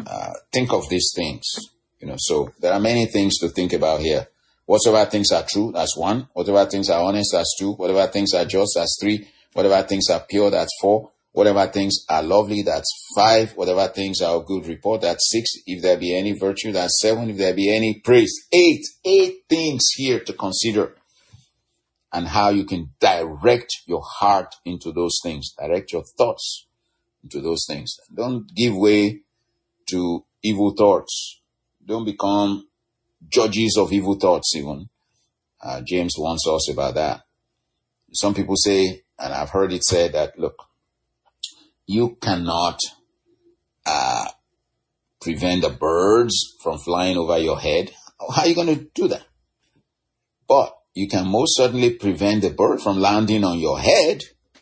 Uh, think of these things. You know, so there are many things to think about here. Whatever things are true, that's one. Whatever things are honest, that's two. Whatever things are just, that's three. Whatever things are pure, that's four. Whatever things are lovely, that's five. Whatever things are of good report, that's six. If there be any virtue, that's seven. If there be any praise, eight. Eight things here to consider. And how you can direct your heart into those things. Direct your thoughts into those things. Don't give way to evil thoughts. Don't become judges of evil thoughts even. Uh, James warns us about that. Some people say, and I've heard it said that, look, you cannot uh, prevent the birds from flying over your head. How are you going to do that? But you can most certainly prevent the bird from landing on your head.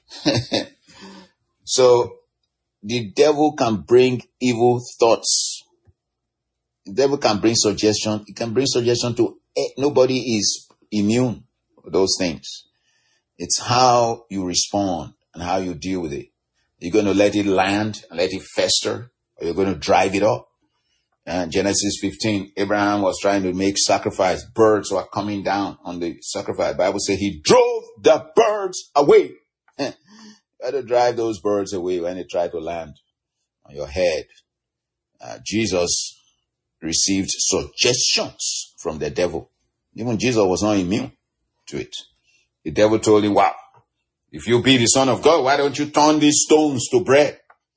So the devil can bring evil thoughts. The devil can bring suggestion. It can bring suggestion to nobody is immune to those things. It's how you respond and how you deal with it. You're going to let it land and let it fester, or you're going to drive it up. And Genesis fifteen, Abraham was trying to make sacrifice. Birds were coming down on the sacrifice. The Bible says he drove the birds away. You had to drive those birds away when they try to land on your head. Uh, Jesus received suggestions from the devil. Even Jesus was not immune to it. The devil told him, wow, if you be the Son of God, why don't you turn these stones to bread?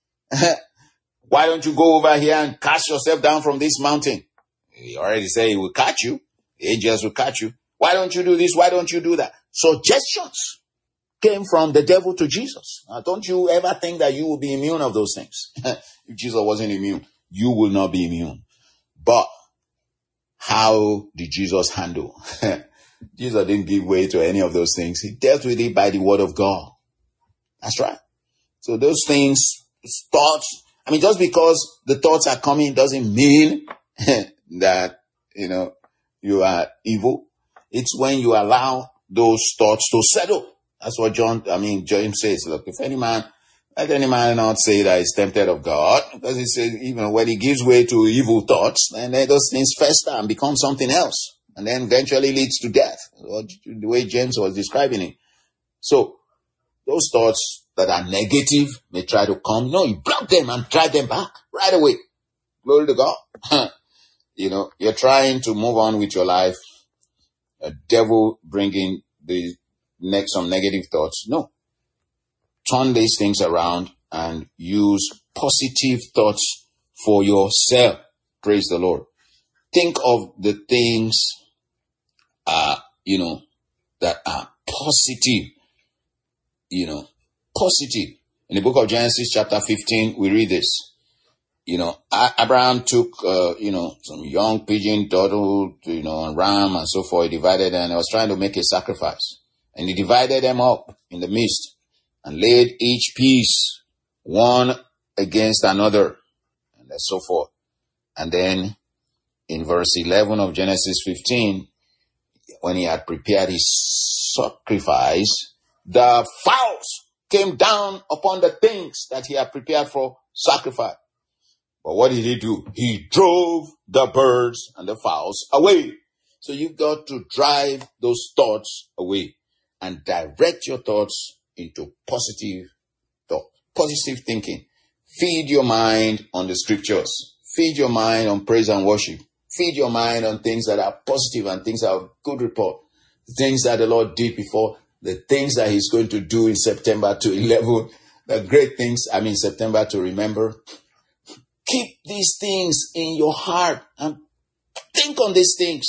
Why don't you go over here and cast yourself down from this mountain? He already said he will catch you. The angels will catch you. Why don't you do this? Why don't you do that? Suggestions came from the devil to Jesus. Now, don't you ever think that you will be immune of those things. If Jesus wasn't immune, you will not be immune. But how did Jesus handle? Jesus didn't give way to any of those things. He dealt with it by the word of God. That's right. So those things, thoughts, I mean, just because the thoughts are coming doesn't mean that, you know, you are evil. It's when you allow those thoughts to settle. That's what John, I mean, James says, look, if any man, let any man not say that he's tempted of God, because he says, even when he gives way to evil thoughts, then those things fester and become something else, and then eventually leads to death, the way James was describing it. So, those thoughts that are negative may try to come. No, you block them and drive them back right away. Glory to God. You know, you're trying to move on with your life. A devil bringing the next some negative thoughts. No. Turn these things around and use positive thoughts for yourself. Praise the Lord. Think of the things, uh, you know, that are positive. You know, positive. In the book of Genesis chapter fifteen, we read this. You know, Abraham took, uh, you know, some young pigeon, turtle, you know, and ram and so forth. He divided them and he was trying to make a sacrifice. And he divided them up in the midst and laid each piece one against another and so forth. And then in verse eleven of Genesis fifteen, when he had prepared his sacrifice, the fowls came down upon the things that he had prepared for sacrifice. But what did he do? He drove the birds and the fowls away. So you've got to drive those thoughts away and direct your thoughts into positive thought, positive thinking. Feed your mind on the scriptures. Feed your mind on praise and worship. Feed your mind on things that are positive and things that are good report. Things that the Lord did before. The things that he's going to do in September to eleven, the great things, I mean, September to remember. Keep these things in your heart and think on these things.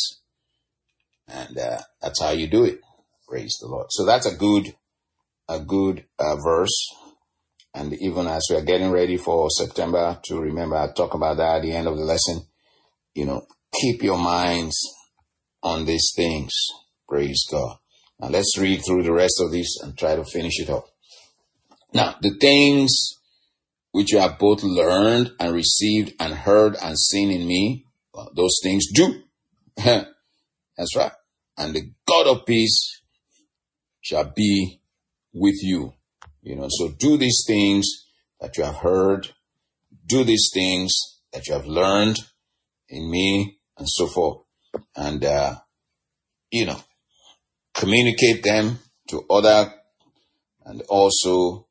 And uh, that's how you do it. Praise the Lord. So that's a good, a good uh, verse. And even as we are getting ready for September to remember, I'll talk about that at the end of the lesson. You know, keep your minds on these things. Praise God. Now let's read through the rest of this and try to finish it up. Now, the things which you have both learned and received and heard and seen in me, well, those things do. That's right. And the God of peace shall be with you. You know, so do these things that you have heard. Do these things that you have learned in me and so forth. And, uh, you know, communicate them to other, and also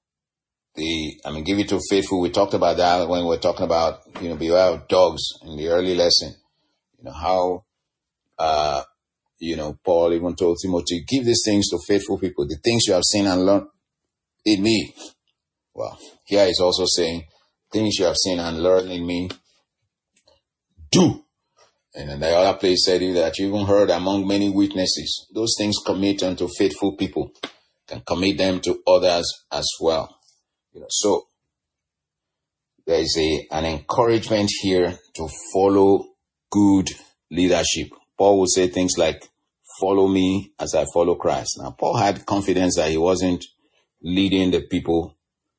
the, I mean, give it to faithful. We talked about that when we were talking about, you know, beware of dogs in the early lesson. You know, how, uh, you know, Paul even told Timothy, give these things to faithful people, the things you have seen and learned in me. Well, here he's also saying, things you have seen and learned in me, do. And in the other place said that you even heard among many witnesses. Those things commit unto faithful people, can commit them to others as well. You know, so there is a an encouragement here to follow good leadership. Paul would say things like, follow me as I follow Christ. Now, Paul had confidence that he wasn't leading the people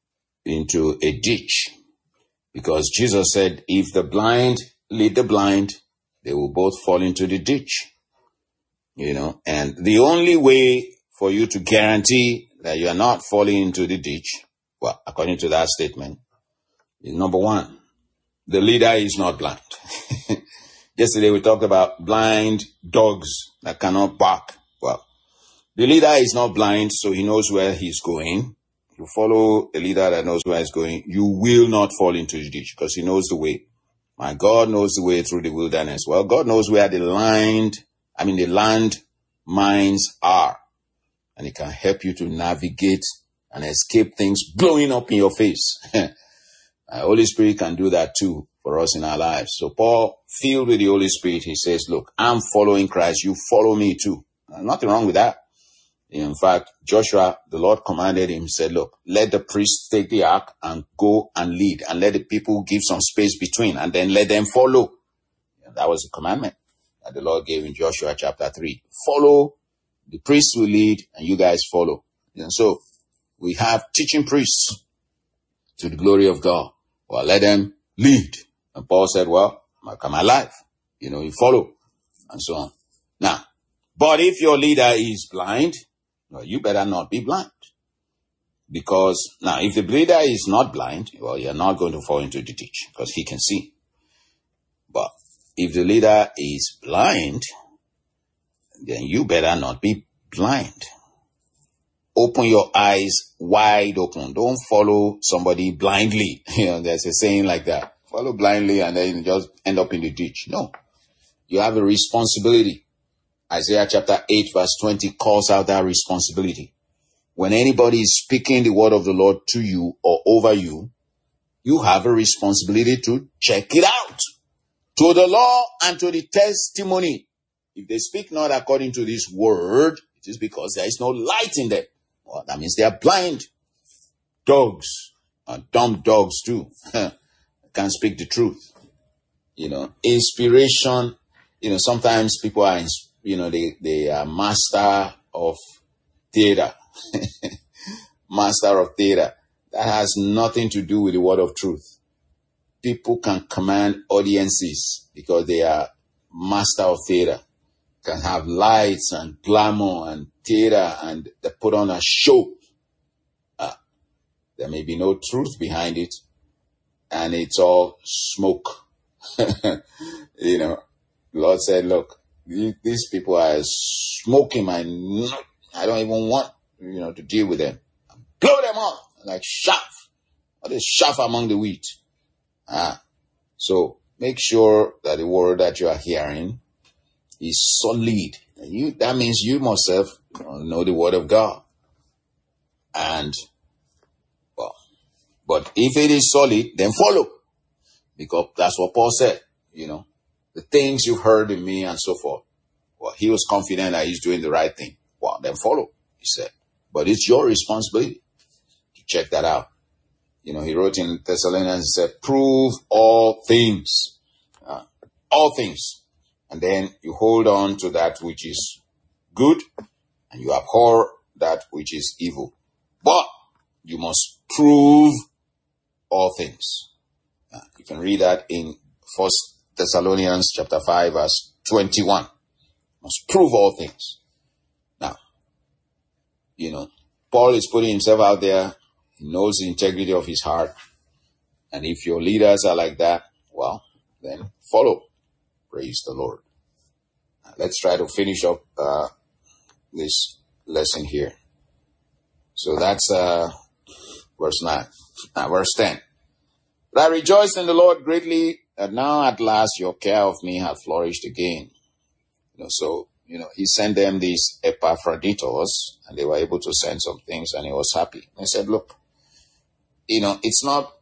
into a ditch, because Jesus said, if the blind lead the blind, they will both fall into the ditch. You know, and the only way for you to guarantee that you are not falling into the ditch, well, according to that statement, is number one, the leader is not blind. Yesterday we talked about blind dogs that cannot bark. Well, the leader is not blind, so he knows where he's going. If you follow a leader that knows where he's going, you will not fall into the ditch, because he knows the way. My God knows the way through the wilderness. Well, God knows where the land, I mean the land mines are, and He can help you to navigate and escape things blowing up in your face. The Holy Spirit can do that too for us in our lives. So Paul, filled with the Holy Spirit, he says, look, I'm following Christ. You follow me too. Nothing wrong with that. In fact, Joshua, the Lord commanded him, said, look, let the priests take the ark and go and lead, and let the people give some space between, and then let them follow. And that was the commandment that the Lord gave in Joshua chapter three. Follow, the priests will lead, and you guys follow. And so we have teaching priests to the glory of God. Well, let them lead. And Paul said, well, I'm alive. You know, you follow, and so on. Now, but if your leader is blind, well, you better not be blind. Because now, if the leader is not blind, well, you're not going to fall into the ditch, because he can see. But if the leader is blind, then you better not be blind. Open your eyes wide open. Don't follow somebody blindly. You know, there's a saying like that. Follow blindly and then you just end up in the ditch. No. You have a responsibility. Isaiah chapter eight verse twenty calls out that responsibility. When anybody is speaking the word of the Lord to you or over you, you have a responsibility to check it out. To the law and to the testimony. If they speak not according to this word, it is because there is no light in them. Well, that means they are blind. Dogs, and dumb dogs too, can't speak the truth. You know, inspiration, you know, sometimes people are, you know, they, they are master of theater. Master of theater. That has nothing to do with the word of truth. People can command audiences because they are master of theater. Can have lights and glamour and theater, and they put on a show. Uh, there may be no truth behind it, and it's all smoke. You know, the Lord said, look, these people are smoking, man. I don't even want, you know, to deal with them. Blow them up like chaff. What is chaff among the wheat? Ah, so make sure that the word that you are hearing is solid. You, that means you must have, you know, know the word of God. And, well, but if it is solid, then follow. Because that's what Paul said, you know, the things you've heard in me and so forth. Well, he was confident that he's doing the right thing. Well, then follow, he said. But it's your responsibility to check that out. You know, he wrote in Thessalonians, he said, prove all things. Uh, all things. And then you hold on to that which is good, and you abhor that which is evil. But you must prove all things. Uh, you can read that in First Thessalonians chapter five, verse twenty-one. You must prove all things. Now, you know, Paul is putting himself out there. He knows the integrity of his heart. And if your leaders are like that, well, then follow. Praise the Lord. Let's try to finish up uh, this lesson here. So that's uh, verse nine, uh, verse ten. But I rejoice in the Lord greatly that now at last your care of me hath flourished again. You know, so, you know, he sent them these Epaphroditus, and they were able to send some things, and he was happy. He said, look, you know, it's not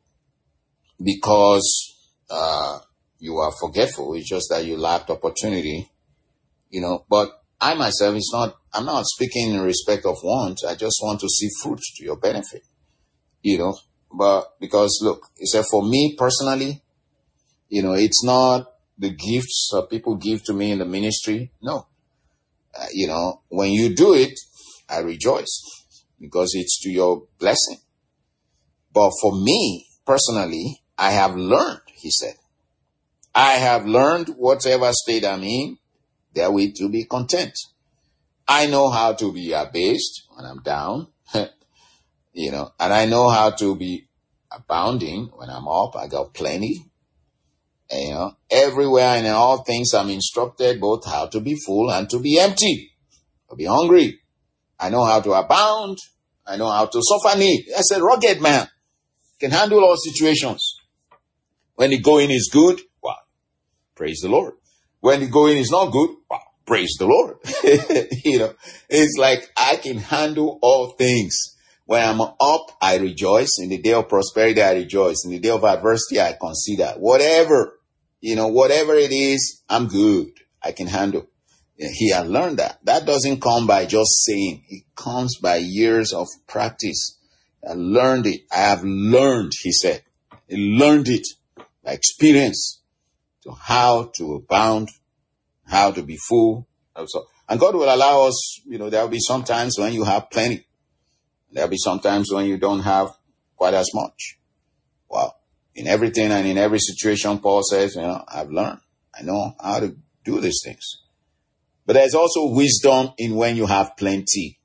because uh, you are forgetful. It's just that you lacked opportunity, you know, but I myself, it's not, I'm not speaking in respect of want. I just want to see fruit to your benefit, you know, but because look, he said, for me personally, you know, it's not the gifts that people give to me in the ministry. No, uh, you know, when you do it, I rejoice because it's to your blessing. But for me personally, I have learned, he said, I have learned whatever state I'm in, therewith to be content. I know how to be abased when I'm down, you know, and I know how to be abounding when I'm up. I got plenty. And, you know, everywhere and in all things I'm instructed both how to be full and to be empty, to be hungry. I know how to abound. I know how to suffer need. I said, rugged man can handle all situations. When the going is good, wow, praise the Lord. When the going is not good, wow, praise the Lord. You know, it's like I can handle all things. When I'm up, I rejoice. In the day of prosperity, I rejoice. In the day of adversity, I consider. Whatever, you know, whatever it is, I'm good. I can handle. He had learned that. That doesn't come by just saying. It comes by years of practice. I learned it. I have learned, he said. He learned it by experience to how to abound, how to be full. Also. And God will allow us, you know, there will be some times when you have plenty. There'll be some times when you don't have quite as much. Well, in everything and in every situation, Paul says, you know, I've learned. I know how to do these things. But there's also wisdom in when you have plenty.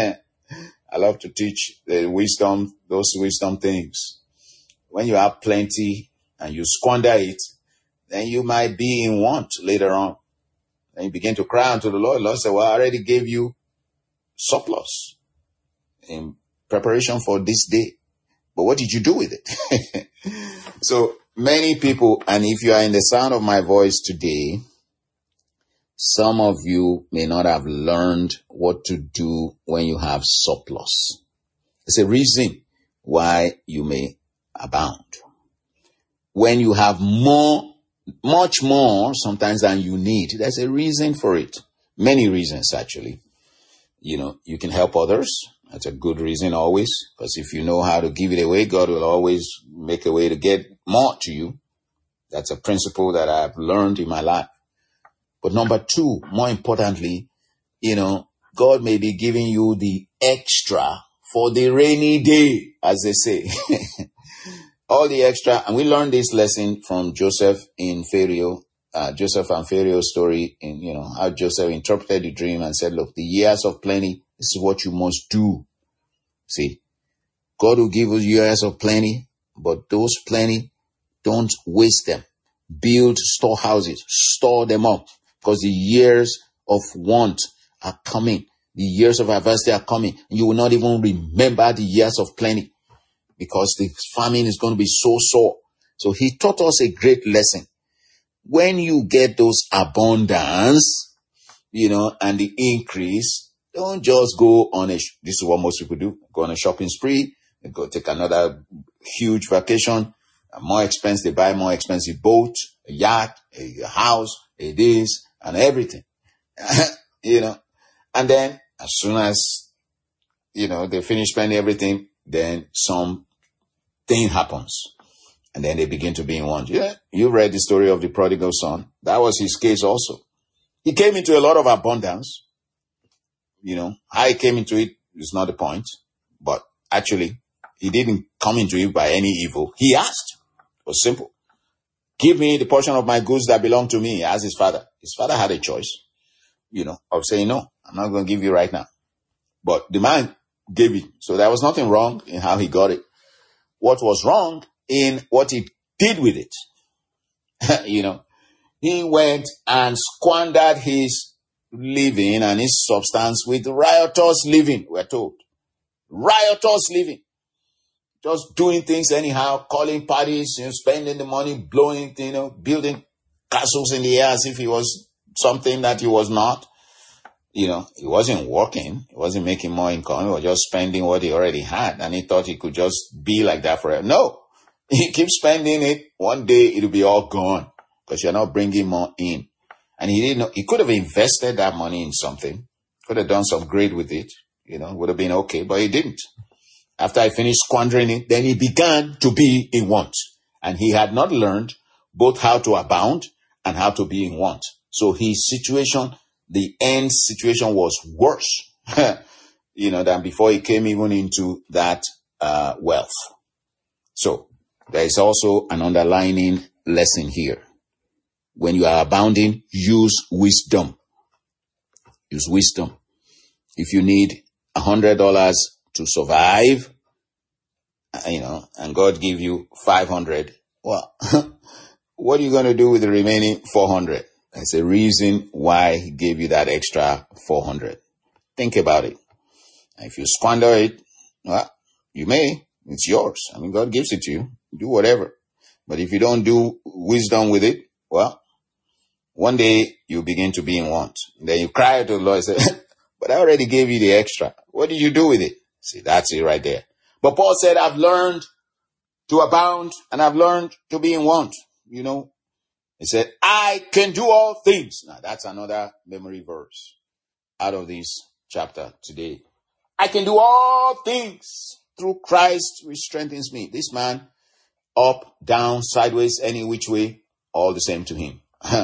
I love to teach the wisdom, those wisdom things. When you have plenty and you squander it, then you might be in want later on. Then you begin to cry unto the Lord. The Lord said, well, I already gave you surplus in preparation for this day. But what did you do with it? So many people, and if you are in the sound of my voice today, some of you may not have learned what to do when you have surplus. It's a reason why you may abound. When you have more, much more sometimes than you need, there's a reason for it. Many reasons, actually. You know, you can help others. That's a good reason always, because if you know how to give it away, God will always make a way to get more to you. That's a principle that I've learned in my life. But number two, more importantly, you know, God may be giving you the extra for the rainy day, as they say. All the extra. And we learned this lesson from Joseph in Pharaoh, uh, Joseph and Pharaoh's story, in, you know, how Joseph interpreted the dream and said, look, the years of plenty, this is what you must do. See, God will give you years of plenty, but those plenty, don't waste them. Build storehouses, store them up, because the years of want are coming. The years of adversity are coming. And you will not even remember the years of plenty because the famine is going to be so sore. So he taught us a great lesson. When you get those abundance, you know, and the increase, don't just go on a, this is what most people do, go on a shopping spree, go take another huge vacation, more expensive, they buy more expensive boat, a yacht, a house, a this, and everything. You know, and then as soon as, you know, they finish spending everything, then something happens. And then they begin to be in want. Yeah, you read the story of the prodigal son. That was his case also. He came into a lot of abundance. You know, how he came into it is not the point. But actually, he didn't come into it by any evil. He asked. It was simple. Give me the portion of my goods that belong to me, as his father. His father had a choice, you know, of saying, no, I'm not going to give you right now. But the man gave it. So there was nothing wrong in how he got it. What was wrong in what he did with it. you know, he went and squandered his living and his substance with riotous living, we're told. Riotous living. Just doing things anyhow, calling parties, you know, spending the money, blowing, you know, building castles in the air as if he was something that he was not. You know, he wasn't working. He wasn't making more income. He was just spending what he already had. And he thought he could just be like that forever. No, he keeps spending it. One day it'll be all gone because you're not bringing more in. And he didn't know, he could have invested that money in something, could have done some great with it, you know, would have been okay, but he didn't. After I finished squandering it, then he began to be in want. And he had not learned both how to abound and how to be in want. So his situation, the end situation was worse, you know, than before he came even into that uh, wealth. So there is also an underlining lesson here. When you are abounding, use wisdom. Use wisdom. If you need a hundred dollars to survive, you know, and God give you five hundred, well, what are you going to do with the remaining four hundred? There's a reason why he gave you that extra four hundred. Think about it. If you squander it, well, you may. It's yours. I mean, God gives it to you. Do whatever. But if you don't do wisdom with it, well, one day you begin to be in want. Then you cry to the Lord and say, but I already gave you the extra. What did you do with it? See, that's it right there. But Paul said, I've learned to abound and I've learned to be in want. You know, he said, I can do all things. Now that's another memory verse out of this chapter today. I can do all things through Christ which strengthens me. This man, up, down, sideways, any which way, all the same to him.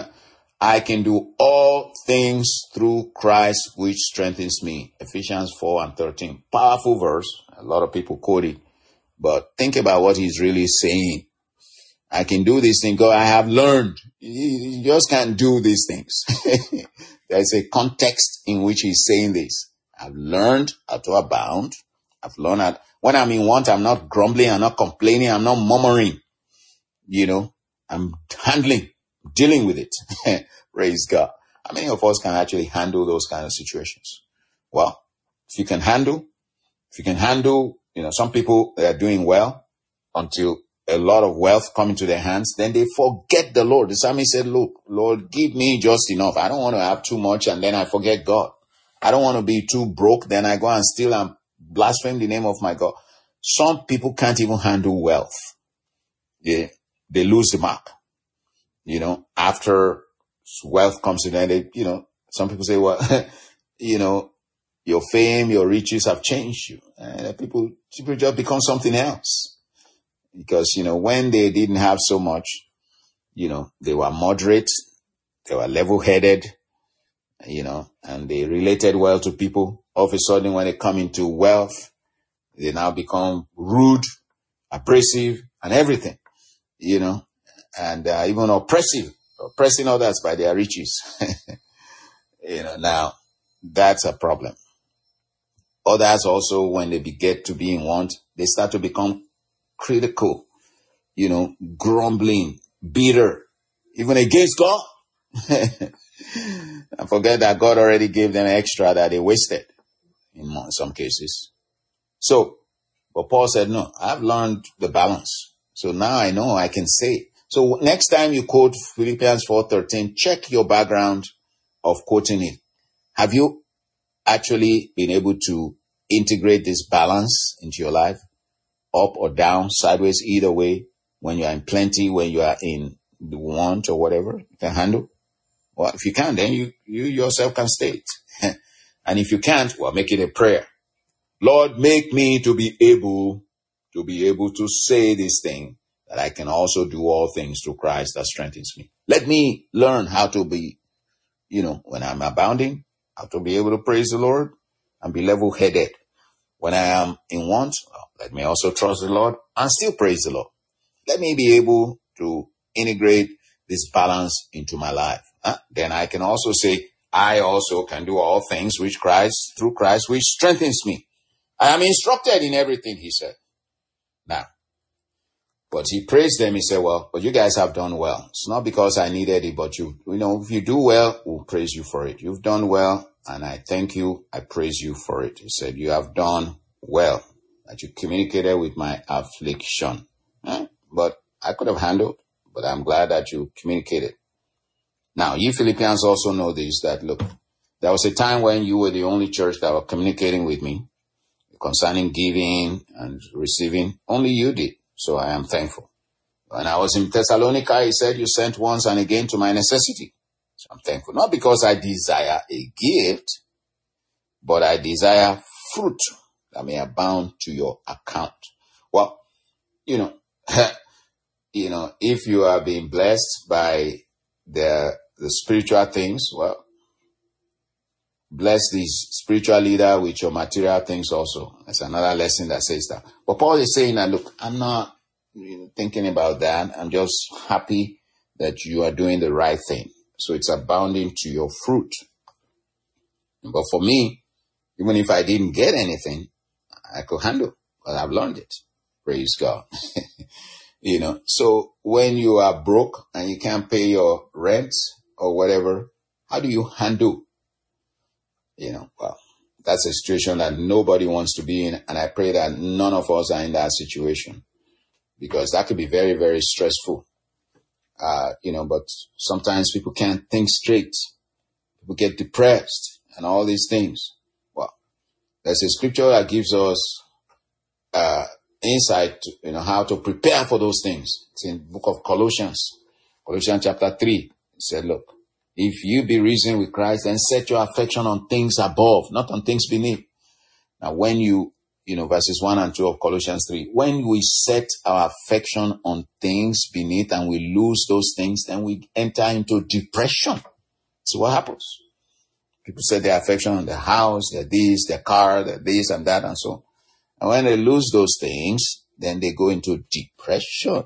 I can do all things through Christ which strengthens me. Ephesians four and thirteen. Powerful verse. A lot of people quote it. But think about what he's really saying. I can do these things because I have learned. You just can't do these things. There's a context in which he's saying this. I've learned how to abound. I've learned that when I'm in want, I'm not grumbling. I'm not complaining. I'm not murmuring. You know, I'm handling, dealing with it. Praise God. How many of us can actually handle those kind of situations? Well, if you can handle, if you can handle, you know, some people they are doing well until a lot of wealth come into their hands, then they forget the Lord. The psalmist said, look, Lord, give me just enough. I don't want to have too much and then I forget God. I don't want to be too broke. Then I go and steal and blaspheme the name of my God. Some people can't even handle wealth. They, they lose the mark. You know, after wealth comes in, and they, you know, some people say, well, you know, your fame, your riches have changed you. And people, people just become something else. Because, you know, when they didn't have so much, you know, they were moderate, they were level-headed, you know, and they related well to people. All of a sudden, when they come into wealth, they now become rude, abrasive, and everything, you know, and uh, even oppressive, oppressing others by their riches. You know, now, that's a problem. Others also, when they get to be in want, they start to become critical, you know, grumbling, bitter, even against God. And forget that God already gave them extra that they wasted in some cases. So, but Paul said, no, I've learned the balance. So now I know I can say. So next time you quote Philippians four thirteen, check your background of quoting it. Have you actually been able to integrate this balance into your life? Up or down, sideways, either way, when you are in plenty, when you are in the want or whatever, you can handle. Well, if you can, then you, you yourself can state. And if you can't, well, make it a prayer. Lord, make me to be able to be able to say this thing, that I can also do all things through Christ that strengthens me. Let me learn how to be, you know, when I'm abounding, how to be able to praise the Lord and be level-headed. When I am in want, well, let me also trust the Lord and still praise the Lord. Let me be able to integrate this balance into my life. Huh? Then I can also say, I also can do all things which Christ, through Christ, which strengthens me. I am instructed in everything, he said. Now, But he praised them. He said, well, but you guys have done well. It's not because I needed it, but you, you know, if you do well, we'll praise you for it. You've done well, and I thank you. I praise you for it. He said, you have done well, that you communicated with my affliction. Eh? But I could have handled, but I'm glad that you communicated. Now, you Philippians also know this, that look, there was a time when you were the only church that were communicating with me concerning giving and receiving. Only you did. So I am thankful. When I was in Thessalonica, he said, you sent once and again to my necessity. So I'm thankful. Not because I desire a gift, but I desire fruit that may abound to your account. Well, you know, you know, if you are being blessed by the, the spiritual things, well, bless this spiritual leader with your material things also. That's another lesson that says that. But Paul is saying that, look, I'm not thinking about that. I'm just happy that you are doing the right thing. So it's abounding to your fruit. But for me, even if I didn't get anything, I could handle it. But I've learned it. Praise God. You know, so when you are broke and you can't pay your rent or whatever, how do you handle? You know, well, that's a situation that nobody wants to be in. And I pray that none of us are in that situation, because that could be very, very stressful. Uh, you know, but sometimes people can't think straight. People get depressed and all these things. Well, there's a scripture that gives us uh, insight to, you know, how to prepare for those things. It's in the book of Colossians, Colossians chapter three. It said, look, if you be risen with Christ, then set your affection on things above, not on things beneath. Now, when you, you know, verses one and two of Colossians three, when we set our affection on things beneath and we lose those things, then we enter into depression. So what happens? People set their affection on the house, their this, their car, their this and that and so on. And when they lose those things, then they go into depression.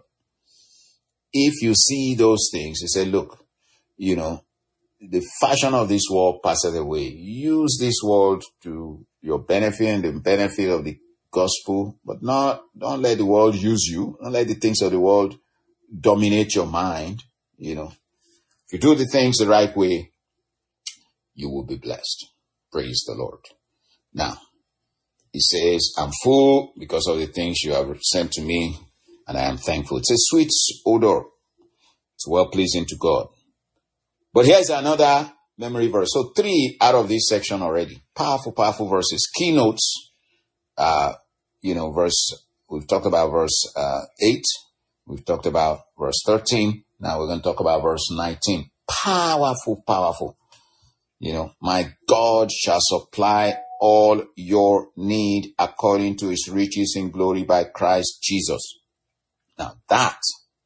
If you see those things, you say, look, you know, the fashion of this world passes away. Use this world to your benefit and the benefit of the gospel, but not, don't let the world use you. Don't let the things of the world dominate your mind. You know, if you do the things the right way, you will be blessed. Praise the Lord. Now, he says, I'm full because of the things you have sent to me, and I am thankful. It's a sweet odor. It's well pleasing to God. But here's another memory verse. So three out of this section already. Powerful, powerful verses. Keynotes, uh, you know, verse, we've talked about verse uh, eight. We've talked about verse thirteen. Now we're going to talk about verse nineteen. Powerful, powerful. You know, my God shall supply all your need according to his riches in glory by Christ Jesus. Now that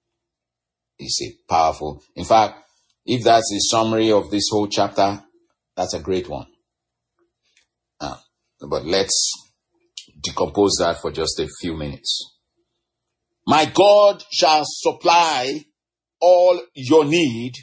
is a powerful, in fact, if that's a summary of this whole chapter, that's a great one. Uh, but let's decompose that for just a few minutes. My God shall supply all your need.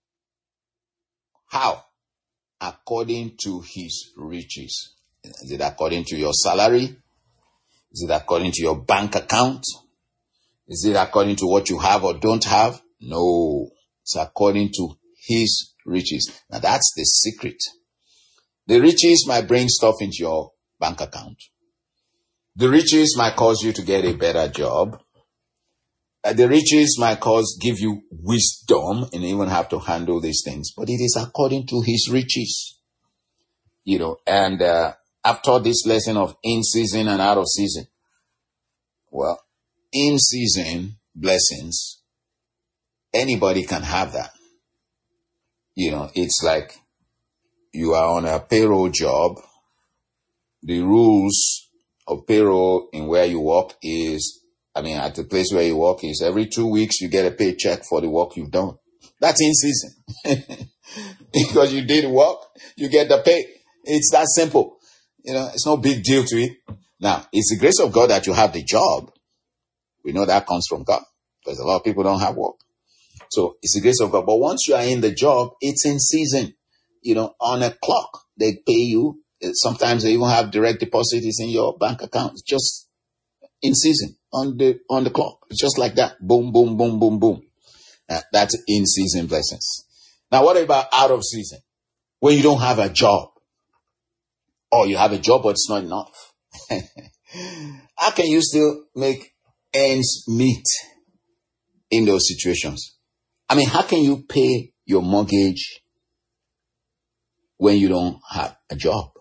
How? According to his riches. Is it according to your salary? Is it according to your bank account? Is it according to what you have or don't have? No. It's according to his riches. Now that's the secret. The riches might bring stuff into your bank account. The riches might cause you to get a better job. Uh, the riches might cause, give you wisdom and even have to handle these things. But it is according to his riches. You know, and uh, after this lesson of in season and out of season, well, in season blessings, anybody can have that. You know, it's like you are on a payroll job. The rules of payroll in where you work is, I mean, at the place where you work is every two weeks you get a paycheck for the work you've done. That's in season. Because you did work, you get the pay. It's that simple. You know, it's no big deal to it. Now, it's the grace of God that you have the job. We know that comes from God, because a lot of people don't have work. So it's the grace of God. But once you are in the job, it's in season. You know, on a clock, they pay you. Sometimes they even have direct deposits in your bank account. It's just in season on the on the clock. It's just like that. Boom, boom, boom, boom, boom. Uh, that's in season blessings. Now, what about out of season? When you don't have a job, or you have a job but it's not enough. How can you still make ends meet in those situations? I mean, how can you pay your mortgage when you don't have a job?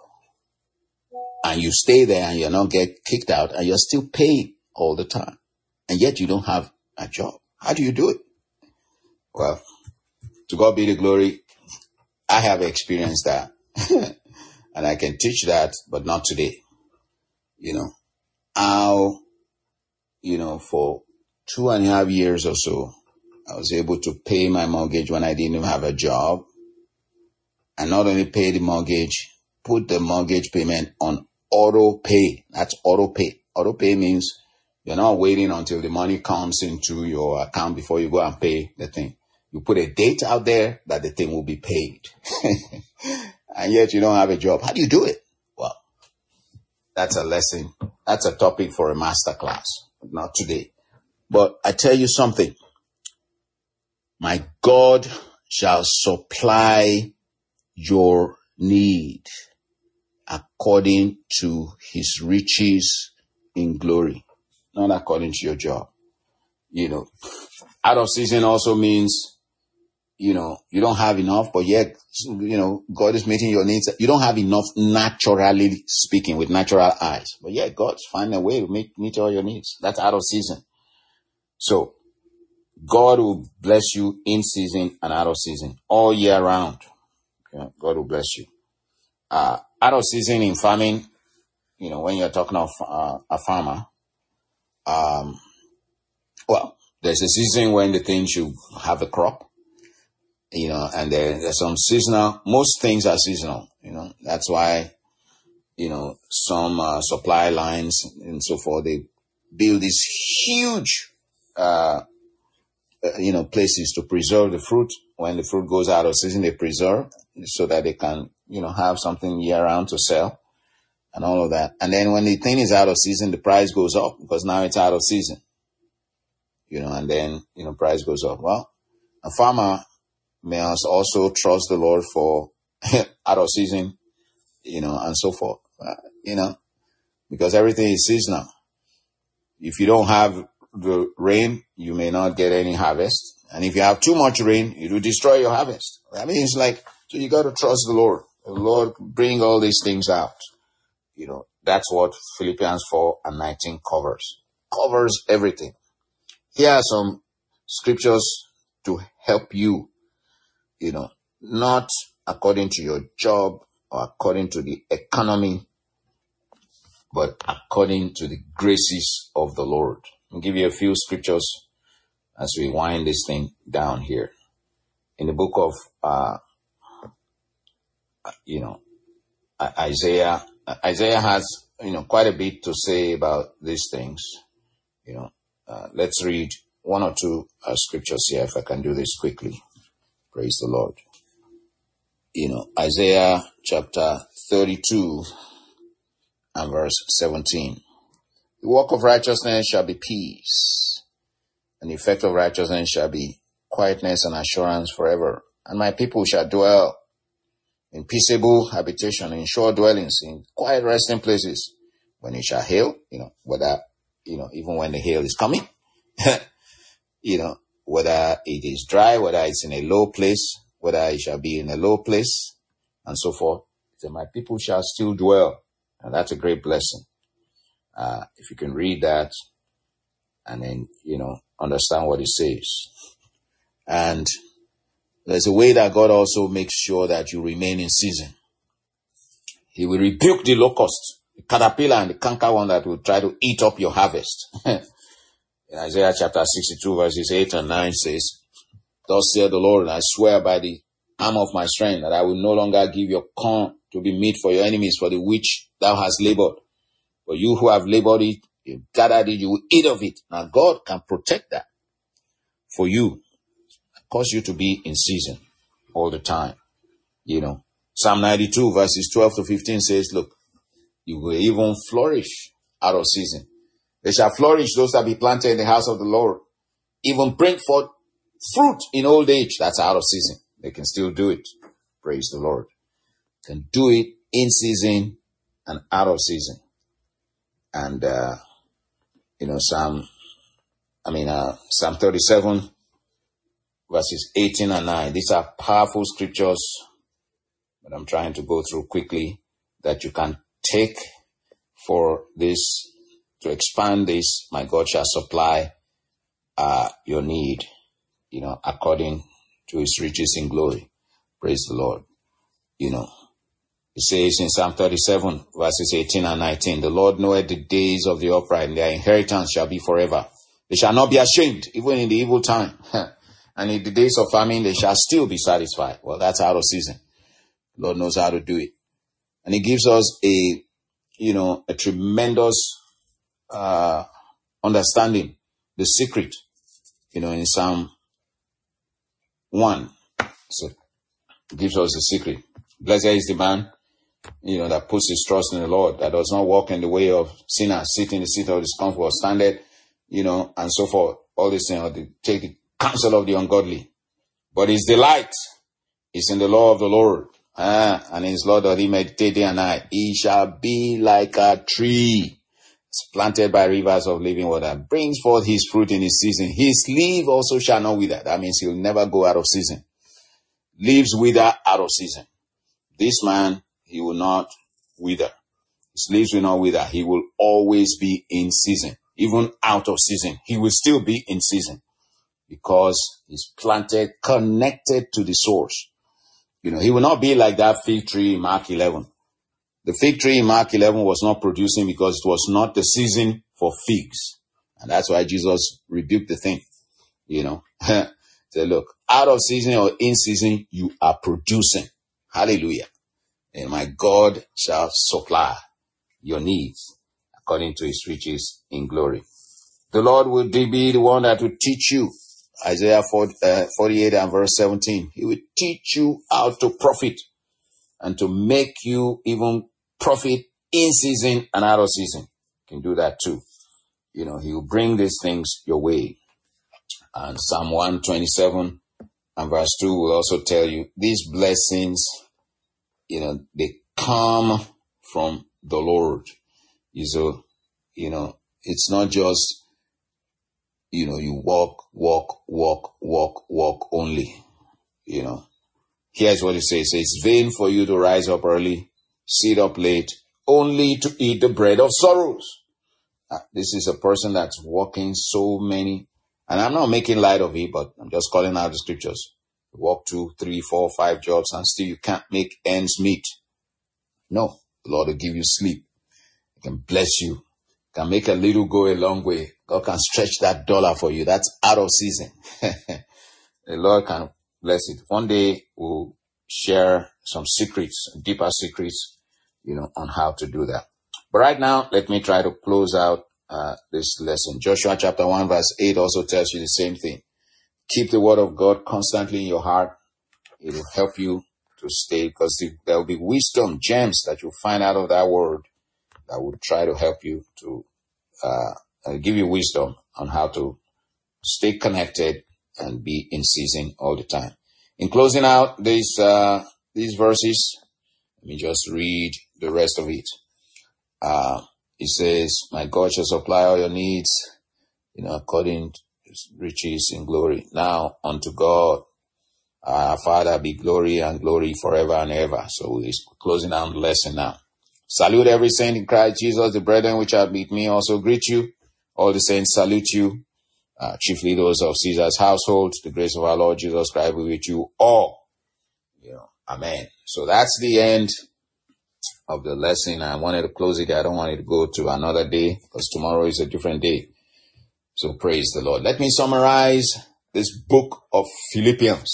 And you stay there and you're not get kicked out and you're still paid all the time. And yet you don't have a job. How do you do it? Well, to God be the glory. I have experienced that. And I can teach that, but not today. You know, how, you know, for two and a half years or so, I was able to pay my mortgage when I didn't even have a job. And not only pay the mortgage, put the mortgage payment on auto pay. That's auto pay. Auto pay means you're not waiting until the money comes into your account before you go and pay the thing. You put a date out there that the thing will be paid. And yet you don't have a job. How do you do it? Well, that's a lesson. That's a topic for a master class. Not today. But I tell you something. My God shall supply your need according to his riches in glory, not according to your job. You know, out of season also means, you know, you don't have enough, but yet, you know, God is meeting your needs. You don't have enough naturally speaking with natural eyes, but yet God's finding a way to meet, meet all your needs. That's out of season. So God will bless you in season and out of season all year round. Okay? God will bless you. Uh, out of season in farming, you know, when you're talking of uh, a farmer, um, well, there's a season when the thing should have a crop, you know, and there, there's some seasonal, most things are seasonal, you know, that's why, you know, some uh, supply lines and so forth, they build these huge, uh, uh, you know, places to preserve the fruit. When the fruit goes out of season, they preserve so that they can, you know, have something year round to sell and all of that. And then when the thing is out of season, the price goes up because now it's out of season, you know, and then, you know, price goes up. Well, a farmer must also trust the Lord for out of season, you know, and so forth, uh, you know, because everything is seasonal. If you don't have the rain, you may not get any harvest. And if you have too much rain, it will destroy your harvest. I mean, it's like, so you got to trust the Lord. The Lord bring all these things out. You know, that's what Philippians four and nineteen covers. Covers everything. Here are some scriptures to help you, you know, not according to your job or according to the economy, but according to the graces of the Lord. I'll give you a few scriptures as we wind this thing down here. In the book of, uh, you know, Isaiah, Isaiah has, you know, quite a bit to say about these things. You know, uh, let's read one or two uh, scriptures here if I can do this quickly. Praise the Lord. You know, Isaiah chapter thirty-two and verse seventeen. The work of righteousness shall be peace, and the effect of righteousness shall be quietness and assurance forever. And my people shall dwell in peaceable habitation, in sure dwellings, in quiet resting places. When it shall hail, you know, whether, you know, even when the hail is coming, you know, whether it is dry, whether it's in a low place, whether it shall be in a low place, and so forth. So my people shall still dwell. And that's a great blessing. Uh, if you can read that and then, you know, understand what it says. And there's a way that God also makes sure that you remain in season. He will rebuke the locust, the caterpillar and the canker one that will try to eat up your harvest. In Isaiah chapter sixty-two verses eight and nine says, thus saith the Lord, and I swear by the arm of my strength that I will no longer give your corn to be meat for your enemies, for the which thou hast labored. But you who have labored it, you gathered it, you will eat of it. Now God can protect that for you, cause you to be in season all the time. You know, Psalm ninety-two verses twelve to fifteen says, look, you will even flourish out of season. They shall flourish, those that be planted in the house of the Lord. Even bring forth fruit in old age. That's out of season. They can still do it. Praise the Lord. Can do it in season and out of season. And, uh, you know, Psalm, I mean, uh, Psalm thirty-seven, verses eighteen and nine. These are powerful scriptures that I'm trying to go through quickly that you can take for this, to expand this. My God shall supply uh, your need, you know, according to his riches in glory. Praise the Lord. You know, it says in Psalm thirty-seven, verses eighteen and nineteen, the Lord knoweth the days of the upright, and their inheritance shall be forever. They shall not be ashamed, even in the evil time. And in the days of famine, they shall still be satisfied. Well, that's out of season. The Lord knows how to do it. And he gives us a, you know, a tremendous uh, understanding, the secret, you know, in Psalm one. So it gives us the secret. Blessed is the man, you know, that puts his trust in the Lord, that does not walk in the way of sinners, sit in the seat of discomfort, or stand it, you know, and so forth. All these things, or to take the counsel of the ungodly. But his delight is in the law of the Lord. Ah, and in his law doth he meditate day and night. He shall be like a tree planted by rivers of living water, brings forth his fruit in his season. His leaf also shall not wither. That means he'll never go out of season. Leaves wither out of season. This man, he will not wither. His leaves will not wither. He will always be in season. Even out of season, he will still be in season because he's planted, connected to the source. You know, he will not be like that fig tree in Mark eleven. The fig tree in Mark eleven was not producing because it was not the season for figs. And that's why Jesus rebuked the thing. You know, say, look, out of season or in season, you are producing. Hallelujah. And my God shall supply your needs according to his riches in glory. The Lord will be the one that will teach you. Isaiah forty-eight and verse seventeen. He will teach you how to profit and to make you even profit in season and out of season. You can do that too. You know, he will bring these things your way. And Psalm one twenty-seven and verse two will also tell you these blessings, you know, they come from the Lord. So, you know, it's not just, you know, you walk, walk, walk, walk, walk only, you know. Here's what it says. It's vain for you to rise up early, sit up late, only to eat the bread of sorrows. Uh, this is a person that's walking so many, and I'm not making light of it, but I'm just calling out the scriptures. You walk two, three, four, five jobs, and still you can't make ends meet. No, the Lord will give you sleep. He can bless you. Can make a little go a long way. God can stretch that dollar for you. That's out of season. The Lord can bless it. One day we'll share some secrets, deeper secrets, you know, on how to do that. But right now, let me try to close out uh, this lesson. Joshua chapter one verse eight also tells you the same thing. Keep the word of God constantly in your heart. It will help you to stay, because there will be wisdom, gems that you'll find out of that word that will try to help you to uh, give you wisdom on how to stay connected and be in season all the time. In closing out these uh, these verses, let me just read the rest of it. Uh, it says, my God shall supply all your needs, you know, according to his riches in glory. Now unto God, our Father, be glory and glory forever and ever. So we're closing out the lesson now. Salute every saint in Christ Jesus. The brethren which have met me also greet you. All the saints salute you, uh, chiefly those of Caesar's household. The grace of our Lord Jesus Christ be with you all. You know, amen. So that's the end of the lesson. I wanted to close it. I don't want it to go to another day, because tomorrow is a different day. So praise the Lord. Let me summarize this book of Philippians.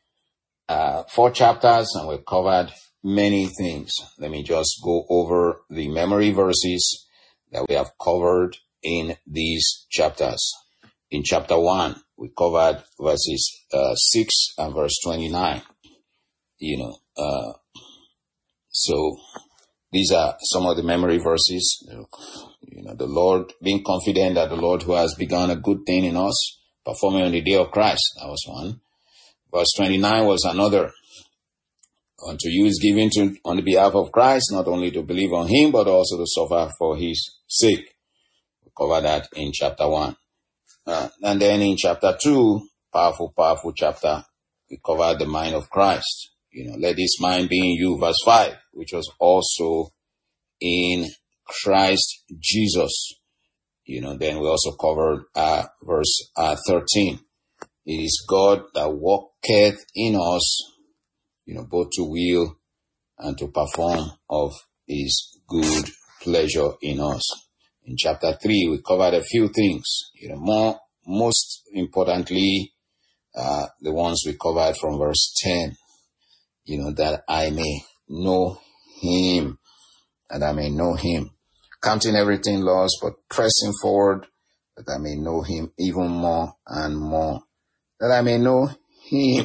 Uh, four chapters, and we've covered many things. Let me just go over the memory verses that we have covered in these chapters. In chapter one, we covered verses uh, six and verse twenty-nine. You know, uh, so these are some of the memory verses. You know, the Lord, being confident that the Lord who has begun a good thing in us, performing on the day of Christ. That was one. Verse twenty-nine was another. Unto you is given to on the behalf of Christ, not only to believe on him, but also to suffer for his sake. We cover that in chapter one. Uh, and then in chapter two, powerful, powerful chapter, we covered the mind of Christ. You know, let this mind be in you, verse five, which was also in Christ Jesus. You know, then we also covered uh, verse uh, thirteen. It is God that worketh in us, you know, both to will and to perform of his good pleasure in us. In chapter three, we covered a few things, you know, more, most importantly, uh, the ones we covered from verse ten, you know, that I may know him, that I may know him, counting everything lost, but pressing forward, that I may know him even more and more, that I may know him,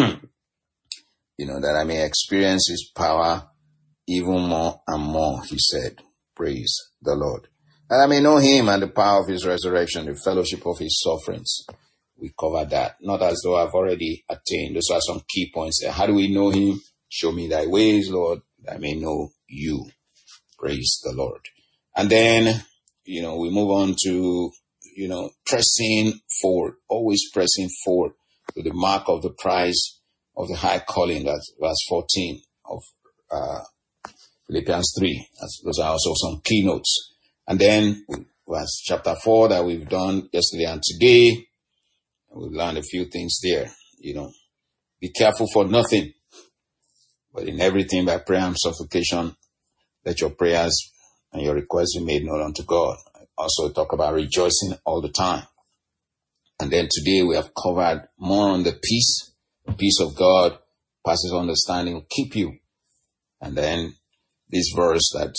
you know, that I may experience his power even more and more, he said. Praise the Lord. That I may know him and the power of his resurrection, the fellowship of his sufferings. We covered that. Not as though I've already attained. Those are some key points there. How do we know him? Show me thy ways, Lord, that I may know you. Praise the Lord. And then, you know, we move on to, you know, pressing forward, always pressing forward to the mark of the prize of the high calling. That's verse fourteen of uh, Philippians three. That's, those are also some keynotes. And then verse chapter four that we've done yesterday and today. We've learned a few things there. You know, be careful for nothing, but in everything by prayer and supplication, let your prayers and your requests be made known unto God. Also talk about rejoicing all the time. And then today we have covered more on the peace. The peace of God passes understanding will keep you. And then this verse that,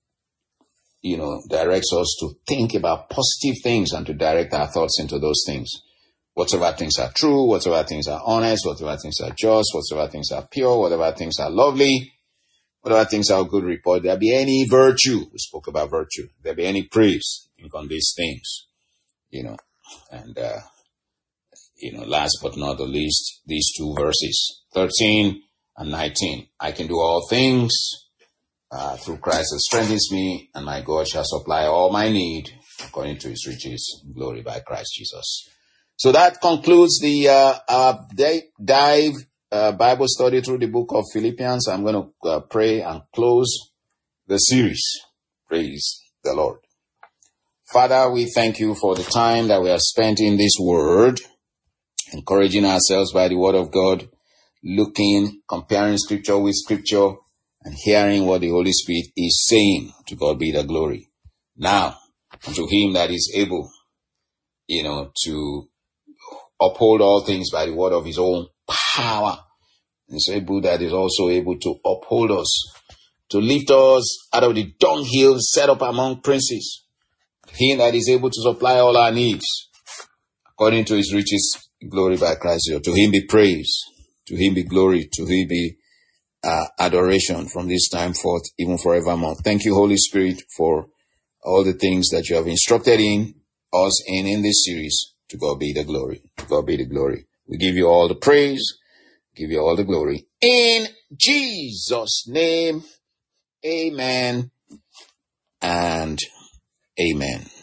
you know, directs us to think about positive things and to direct our thoughts into those things. Whatever things are true, whatever things are honest, whatever things are just, whatever things are pure, whatever things are lovely, whatever things are of good report, there be any virtue. We spoke about virtue. There be any praise. Think on these things, you know, and, uh, you know, last but not the least, these two verses, thirteen and nineteen. I can do all things uh, through Christ that strengthens me, and my God shall supply all my need according to his riches in glory by Christ Jesus. So that concludes the uh, uh, dive uh, Bible study through the book of Philippians. I'm going to uh, pray and close the series. Praise the Lord. Father, we thank you for the time that we have spent in this word, encouraging ourselves by the word of God, looking, comparing scripture with scripture, and hearing what the Holy Spirit is saying. To God be the glory. Now, unto him that is able, you know, to uphold all things by the word of his own power. He's able that is also able to uphold us, to lift us out of the dunghill set up among princes. Him that is able to supply all our needs according to his riches glory by Christ. To him be praise, to him be glory, to him be uh, adoration from this time forth, even forevermore. Thank you, Holy Spirit, for all the things that you have instructed in us in, in this series. To God be the glory. To God be the glory. We give you all the praise, give you all the glory. In Jesus' name, amen and amen.